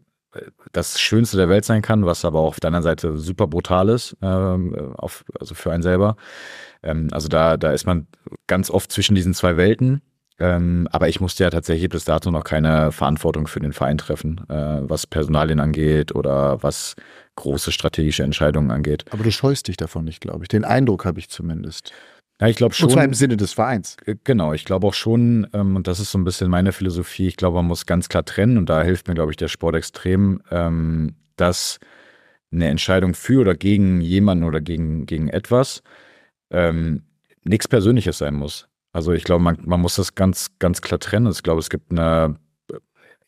das Schönste der Welt sein kann, was aber auch auf der anderen Seite super brutal ist, ähm, auf, also für einen selber. Ähm, also da, da ist man ganz oft zwischen diesen zwei Welten. Ähm, aber ich musste ja tatsächlich bis dato noch keine Verantwortung für den Verein treffen, äh, was Personalien angeht oder was große strategische Entscheidungen angeht. Aber du scheust dich davon nicht, glaube ich. Den Eindruck habe ich zumindest. Ja, ich glaube schon. Und zwar im Sinne des Vereins. Genau, ich glaube auch schon, ähm, und das ist so ein bisschen meine Philosophie, ich glaube, man muss ganz klar trennen, und da hilft mir, glaube ich, der Sport extrem, ähm, dass eine Entscheidung für oder gegen jemanden oder gegen, gegen etwas ähm, nichts Persönliches sein muss. Also ich glaube, man, man muss das ganz, ganz klar trennen. Ich glaube, es gibt eine,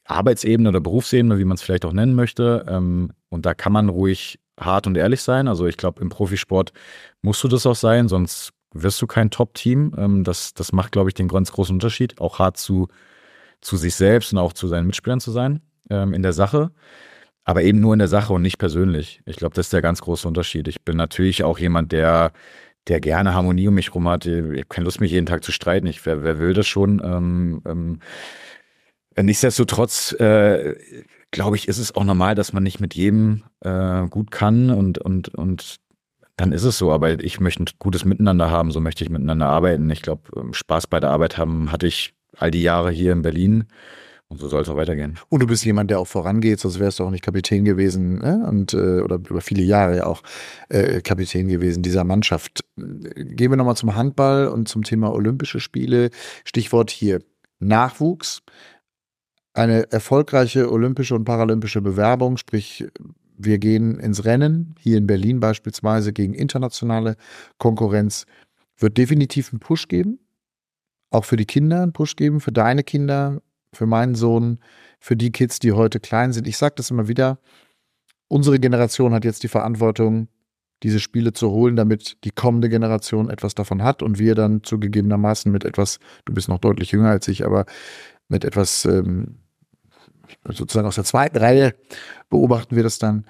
Arbeitsebene oder Berufsebene, wie man es vielleicht auch nennen möchte. Ähm, und da kann man ruhig hart und ehrlich sein. Also ich glaube, im Profisport musst du das auch sein, sonst wirst du kein Top-Team. Ähm, das, das macht, glaube ich, den ganz großen Unterschied, auch hart zu, zu sich selbst und auch zu seinen Mitspielern zu sein ähm, in der Sache. Aber eben nur in der Sache und nicht persönlich. Ich glaube, das ist der ganz große Unterschied. Ich bin natürlich auch jemand, der, der gerne Harmonie um mich rum hat. Ich habe keine Lust, mich jeden Tag zu streiten. Ich, wer, wer will das schon? Ähm, ähm, nichtsdestotrotz, äh, glaube ich, ist es auch normal, dass man nicht mit jedem äh, gut kann und, und, und dann ist es so. Aber ich möchte ein gutes Miteinander haben, so möchte ich miteinander arbeiten. Ich glaube, Spaß bei der Arbeit haben hatte ich all die Jahre hier in Berlin. Und so soll es auch weitergehen. Und du bist jemand, der auch vorangeht, sonst wärst du auch nicht Kapitän gewesen, ne? Und äh, oder über viele Jahre ja auch äh, Kapitän gewesen dieser Mannschaft. Gehen wir nochmal zum Handball und zum Thema Olympische Spiele. Stichwort hier Nachwuchs. Eine erfolgreiche olympische und paralympische Bewerbung, sprich wir gehen ins Rennen, hier in Berlin beispielsweise gegen internationale Konkurrenz, wird definitiv einen Push geben. Auch für die Kinder einen Push geben, für deine Kinder, für meinen Sohn, für die Kids, die heute klein sind. Ich sage das immer wieder, unsere Generation hat jetzt die Verantwortung, diese Spiele zu holen, damit die kommende Generation etwas davon hat und wir dann zugegebenermaßen mit etwas, du bist noch deutlich jünger als ich, aber mit etwas ähm, sozusagen aus der zweiten Reihe beobachten wir das dann.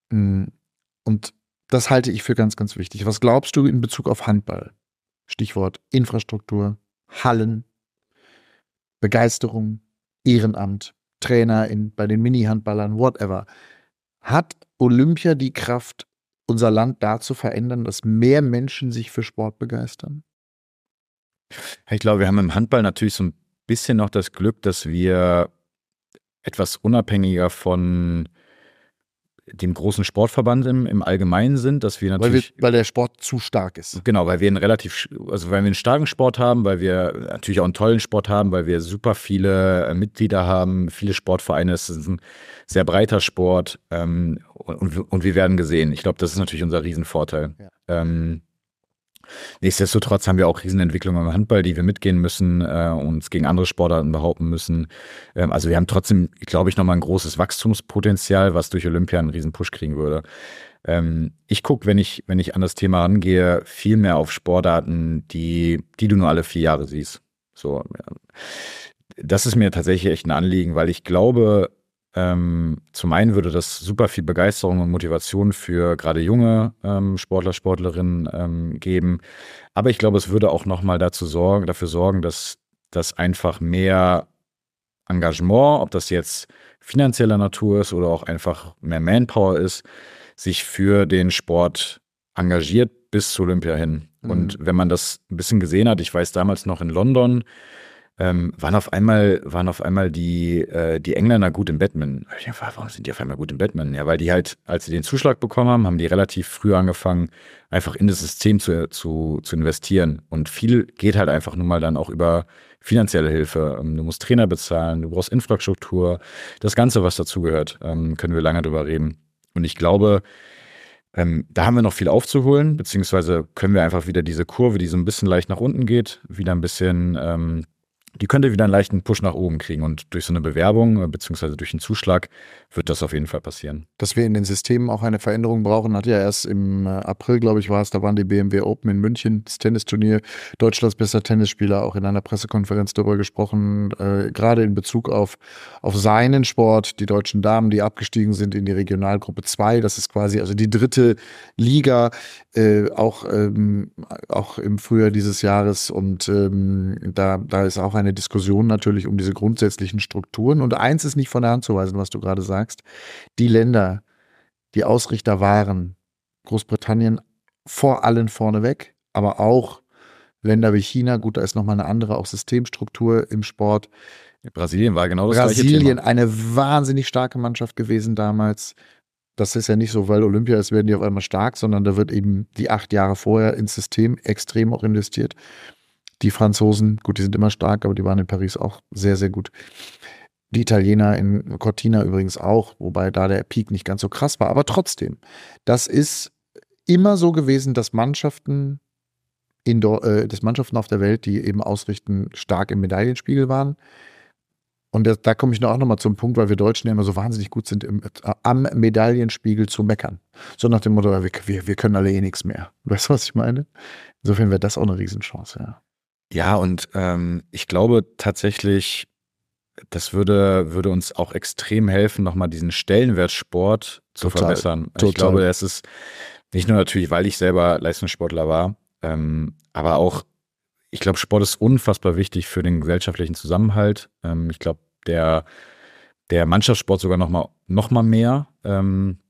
Und das halte ich für ganz, ganz wichtig. Was glaubst du in Bezug auf Handball? Stichwort Infrastruktur, Hallen, Begeisterung, Ehrenamt, Trainer in, bei den Mini-Handballern, whatever. Hat Olympia die Kraft, unser Land da zu verändern, dass mehr Menschen sich für Sport begeistern? Ich glaube, wir haben im Handball natürlich so ein bisschen noch das Glück, dass wir etwas unabhängiger von dem großen Sportverband im, im Allgemeinen sind, dass wir natürlich. Weil, wir, weil der Sport zu stark ist. Genau, weil wir einen relativ, also weil wir einen starken Sport haben, weil wir natürlich auch einen tollen Sport haben, weil wir super viele Mitglieder haben, viele Sportvereine, es ist ein sehr breiter Sport ähm, und, und wir werden gesehen. Ich glaube, das ist natürlich unser Riesenvorteil. Ja. Ähm, Nichtsdestotrotz haben wir auch Riesenentwicklungen im Handball, die wir mitgehen müssen, äh, uns gegen andere Sportarten behaupten müssen. Ähm, also wir haben trotzdem, glaube ich, nochmal ein großes Wachstumspotenzial, was durch Olympia einen riesen Push kriegen würde. Ähm, ich gucke, wenn ich, wenn ich an das Thema rangehe, viel mehr auf Sportarten, die, die du nur alle vier Jahre siehst. So, ja. Das ist mir tatsächlich echt ein Anliegen, weil ich glaube, Ähm, zum einen würde das super viel Begeisterung und Motivation für gerade junge ähm, Sportler, Sportlerinnen ähm, geben. Aber ich glaube, es würde auch nochmal dazu sorgen, dafür sorgen, dass das einfach mehr Engagement, ob das jetzt finanzieller Natur ist oder auch einfach mehr Manpower ist, sich für den Sport engagiert bis zu Olympia hin. Mhm. Und wenn man das ein bisschen gesehen hat, ich weiß damals noch in London, Ähm, waren auf einmal, waren auf einmal die, äh, die Engländer gut im Badminton. Ich dachte, warum sind die auf einmal gut im Badminton? Ja, weil die halt, als sie den Zuschlag bekommen haben, haben die relativ früh angefangen, einfach in das System zu, zu, zu investieren. Und viel geht halt einfach nun mal dann auch über finanzielle Hilfe. Du musst Trainer bezahlen, du brauchst Infrastruktur, das Ganze, was dazugehört, ähm, können wir lange drüber reden. Und ich glaube, ähm, da haben wir noch viel aufzuholen, beziehungsweise können wir einfach wieder diese Kurve, die so ein bisschen leicht nach unten geht, wieder ein bisschen ähm, die könnte wieder einen leichten Push nach oben kriegen und durch so eine Bewerbung beziehungsweise durch einen Zuschlag wird das auf jeden Fall passieren. Dass wir in den Systemen auch eine Veränderung brauchen, hat ja erst im April, glaube ich, war es, da waren die B M W Open in München, das Tennisturnier, Deutschlands bester Tennisspieler, auch in einer Pressekonferenz darüber gesprochen, äh, gerade in Bezug auf, auf seinen Sport, die deutschen Damen, die abgestiegen sind in die Regionalgruppe zwei, das ist quasi also die dritte Liga, äh, auch, ähm, auch im Frühjahr dieses Jahres und ähm, da, da ist auch eine Diskussion natürlich um diese grundsätzlichen Strukturen und eins ist nicht von der Hand zu weisen, was du gerade sagst. Die Länder, die Ausrichter waren, Großbritannien vor allen vorneweg, aber auch Länder wie China, gut, da ist nochmal eine andere auch Systemstruktur im Sport. Brasilien war genau das Brasilien, gleiche Thema. eine wahnsinnig starke Mannschaft gewesen damals. Das ist ja nicht so, weil Olympia ist, werden die auf einmal stark, sondern da wird eben die acht Jahre vorher ins System extrem auch investiert. Die Franzosen, gut, die sind immer stark, aber die waren in Paris auch sehr, sehr gut. Die Italiener in Cortina übrigens auch, wobei da der Peak nicht ganz so krass war. Aber trotzdem, das ist immer so gewesen, dass Mannschaften, in, äh, dass Mannschaften auf der Welt, die eben ausrichten, stark im Medaillenspiegel waren. Und das, da komme ich noch auch nochmal zum Punkt, weil wir Deutschen ja immer so wahnsinnig gut sind, im, am Medaillenspiegel zu meckern. So nach dem Motto, wir, wir, wir können alle eh nichts mehr. Weißt du, was ich meine? Insofern wäre das auch eine Riesenchance, ja. Ja, und ähm, ich glaube tatsächlich, das würde, würde uns auch extrem helfen, nochmal diesen Stellenwert Sport zu Total, verbessern. total. Ich glaube, das ist nicht nur natürlich, weil ich selber Leistungssportler war, ähm, aber auch, ich glaube, Sport ist unfassbar wichtig für den gesellschaftlichen Zusammenhalt. Ähm, ich glaube, der, der Mannschaftssport sogar noch mal, noch mal mehr. Ähm,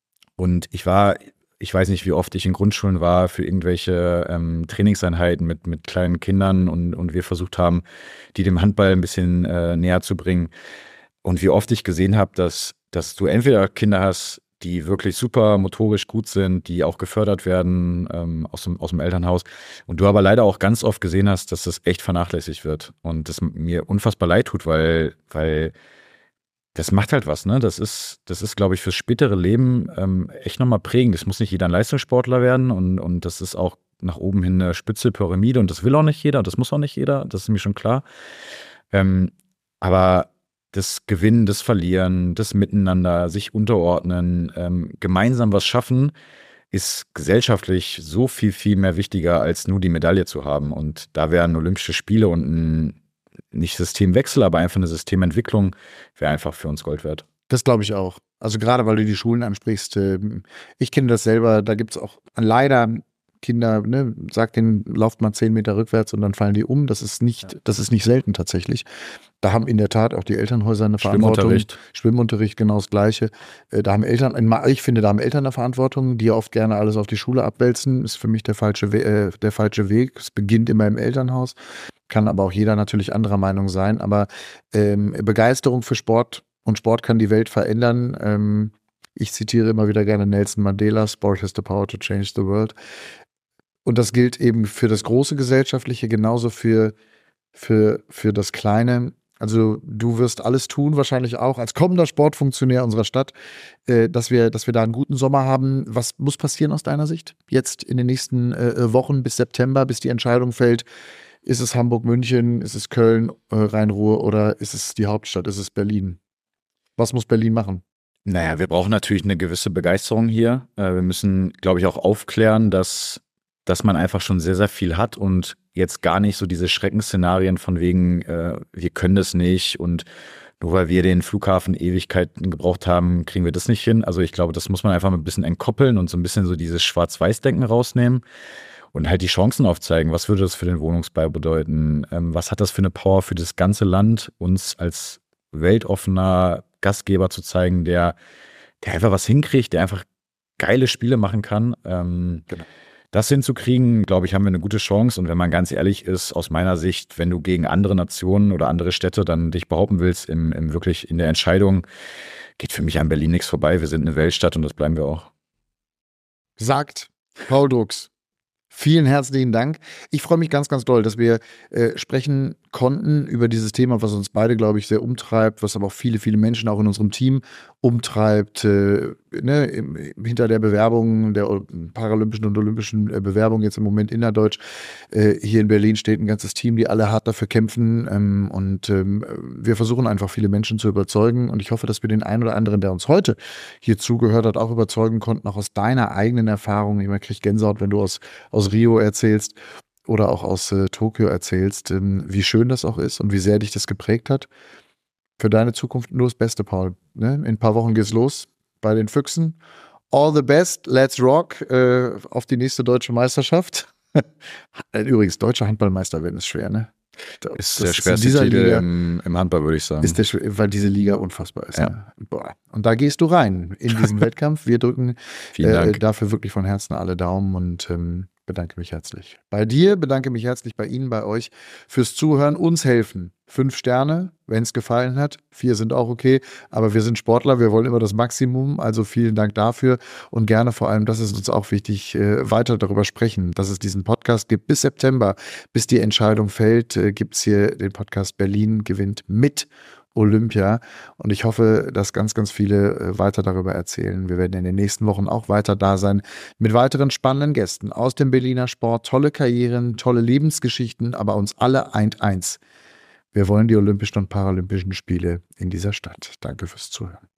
und ich war, ich weiß nicht, wie oft ich in Grundschulen war für irgendwelche ähm, Trainingseinheiten mit, mit kleinen Kindern und, und wir versucht haben, die dem Handball ein bisschen äh, näher zu bringen. Und wie oft ich gesehen habe, dass, dass du entweder Kinder hast, die wirklich super motorisch gut sind, die auch gefördert werden ähm, aus, dem, aus dem Elternhaus. Und du aber leider auch ganz oft gesehen hast, dass das echt vernachlässigt wird. Und das mir unfassbar leid tut, weil, weil das macht halt was, ne? Das ist, das ist, glaube ich, fürs spätere Leben ähm, echt nochmal prägend. Das muss nicht jeder ein Leistungssportler werden und, und das ist auch nach oben hin eine spitze Pyramide und das will auch nicht jeder, das muss auch nicht jeder, das ist mir schon klar. Ähm, aber das Gewinnen, das Verlieren, das Miteinander, sich unterordnen, ähm, gemeinsam was schaffen, ist gesellschaftlich so viel, viel mehr wichtiger, als nur die Medaille zu haben. Und da wären Olympische Spiele und ein, nicht Systemwechsel, aber einfach eine Systementwicklung, wäre einfach für uns Gold wert. Das glaube ich auch. Also gerade, weil du die Schulen ansprichst. Ich kenne das selber, da gibt es auch leider Kinder, ne, sagt denen, lauft mal zehn Meter rückwärts und dann fallen die um. Das ist nicht, das ist nicht selten tatsächlich. Da haben in der Tat auch die Elternhäuser eine Verantwortung. Schwimmunterricht. Schwimmunterricht, genau das Gleiche. Da haben Eltern, ich finde, da haben Eltern eine Verantwortung, die oft gerne alles auf die Schule abwälzen. Ist für mich der falsche, We- äh, der falsche Weg. Es beginnt immer im Elternhaus. Kann aber auch jeder natürlich anderer Meinung sein. Aber ähm, Begeisterung für Sport und Sport kann die Welt verändern. Ähm, ich zitiere immer wieder gerne Nelson Mandela, Sport has the power to change the world. Und das gilt eben für das große Gesellschaftliche, genauso für, für, für das Kleine. Also du wirst alles tun, wahrscheinlich auch als kommender Sportfunktionär unserer Stadt, äh, dass wir, dass wir da einen guten Sommer haben. Was muss passieren aus deiner Sicht jetzt in den nächsten äh, Wochen bis September, bis die Entscheidung fällt? Ist es Hamburg, München, ist es Köln, äh, Rhein-Ruhr oder ist es die Hauptstadt, ist es Berlin? Was muss Berlin machen? Naja, wir brauchen natürlich eine gewisse Begeisterung hier. Äh, wir müssen, glaube ich, auch aufklären, dass dass man einfach schon sehr, sehr viel hat und jetzt gar nicht so diese Schreckensszenarien von wegen, äh, wir können das nicht und nur weil wir den Flughafen Ewigkeiten gebraucht haben, kriegen wir das nicht hin. Also ich glaube, das muss man einfach ein bisschen entkoppeln und so ein bisschen so dieses Schwarz-Weiß-Denken rausnehmen und halt die Chancen aufzeigen. Was würde das für den Wohnungsbau bedeuten? Ähm, was hat das für eine Power für das ganze Land, uns als weltoffener Gastgeber zu zeigen, der, der einfach was hinkriegt, der einfach geile Spiele machen kann. Ähm, genau. Das hinzukriegen, glaube ich, haben wir eine gute Chance. Und wenn man ganz ehrlich ist, aus meiner Sicht, wenn du gegen andere Nationen oder andere Städte dann dich behaupten willst, im, im wirklich in der Entscheidung, geht für mich an Berlin nichts vorbei. Wir sind eine Weltstadt und das bleiben wir auch. Sagt Paul Drucks. Vielen herzlichen Dank. Ich freue mich ganz, ganz doll, dass wir äh, sprechen konnten über dieses Thema, was uns beide, glaube ich, sehr umtreibt, was aber auch viele, viele Menschen auch in unserem Team umtreibt. Äh, ne, im, hinter der Bewerbung, der paralympischen und olympischen äh, Bewerbung jetzt im Moment innerdeutsch, äh, hier in Berlin steht ein ganzes Team, die alle hart dafür kämpfen. Ähm, und ähm, wir versuchen einfach, viele Menschen zu überzeugen. Und ich hoffe, dass wir den einen oder anderen, der uns heute hier zugehört hat, auch überzeugen konnten, auch aus deiner eigenen Erfahrung. Ich kriege Gänsehaut, wenn du aus, aus Rio erzählst oder auch aus äh, Tokio erzählst, ähm, wie schön das auch ist und wie sehr dich das geprägt hat. Für deine Zukunft nur das Beste, Paul. Ne? In ein paar Wochen geht's los bei den Füchsen. All the best, let's rock äh, auf die nächste deutsche Meisterschaft. Übrigens, deutscher Handballmeister werden ist schwer, ne? Das ist das der schwerste ist Titel Liga, im, im Handball, würde ich sagen. Ist der, weil diese Liga unfassbar ist. Ja. Ne? Boah. Und da gehst du rein in diesen Wettkampf. Wir drücken äh, dafür wirklich von Herzen alle Daumen und ähm, bedanke mich herzlich. Bei dir, bedanke mich herzlich bei Ihnen, bei euch fürs Zuhören, uns helfen. Fünf Sterne, wenn es gefallen hat. Vier sind auch okay, aber wir sind Sportler, wir wollen immer das Maximum. Also vielen Dank dafür und gerne vor allem, das ist uns auch wichtig, äh, weiter darüber sprechen, dass es diesen Podcast gibt. Bis September, bis die Entscheidung fällt, äh, gibt es hier den Podcast Berlin gewinnt mit Olympia. Und ich hoffe, dass ganz, ganz viele äh, weiter darüber erzählen. Wir werden in den nächsten Wochen auch weiter da sein mit weiteren spannenden Gästen aus dem Berliner Sport. Tolle Karrieren, tolle Lebensgeschichten, aber uns alle eint eins. Wir wollen die Olympischen und Paralympischen Spiele in dieser Stadt. Danke fürs Zuhören.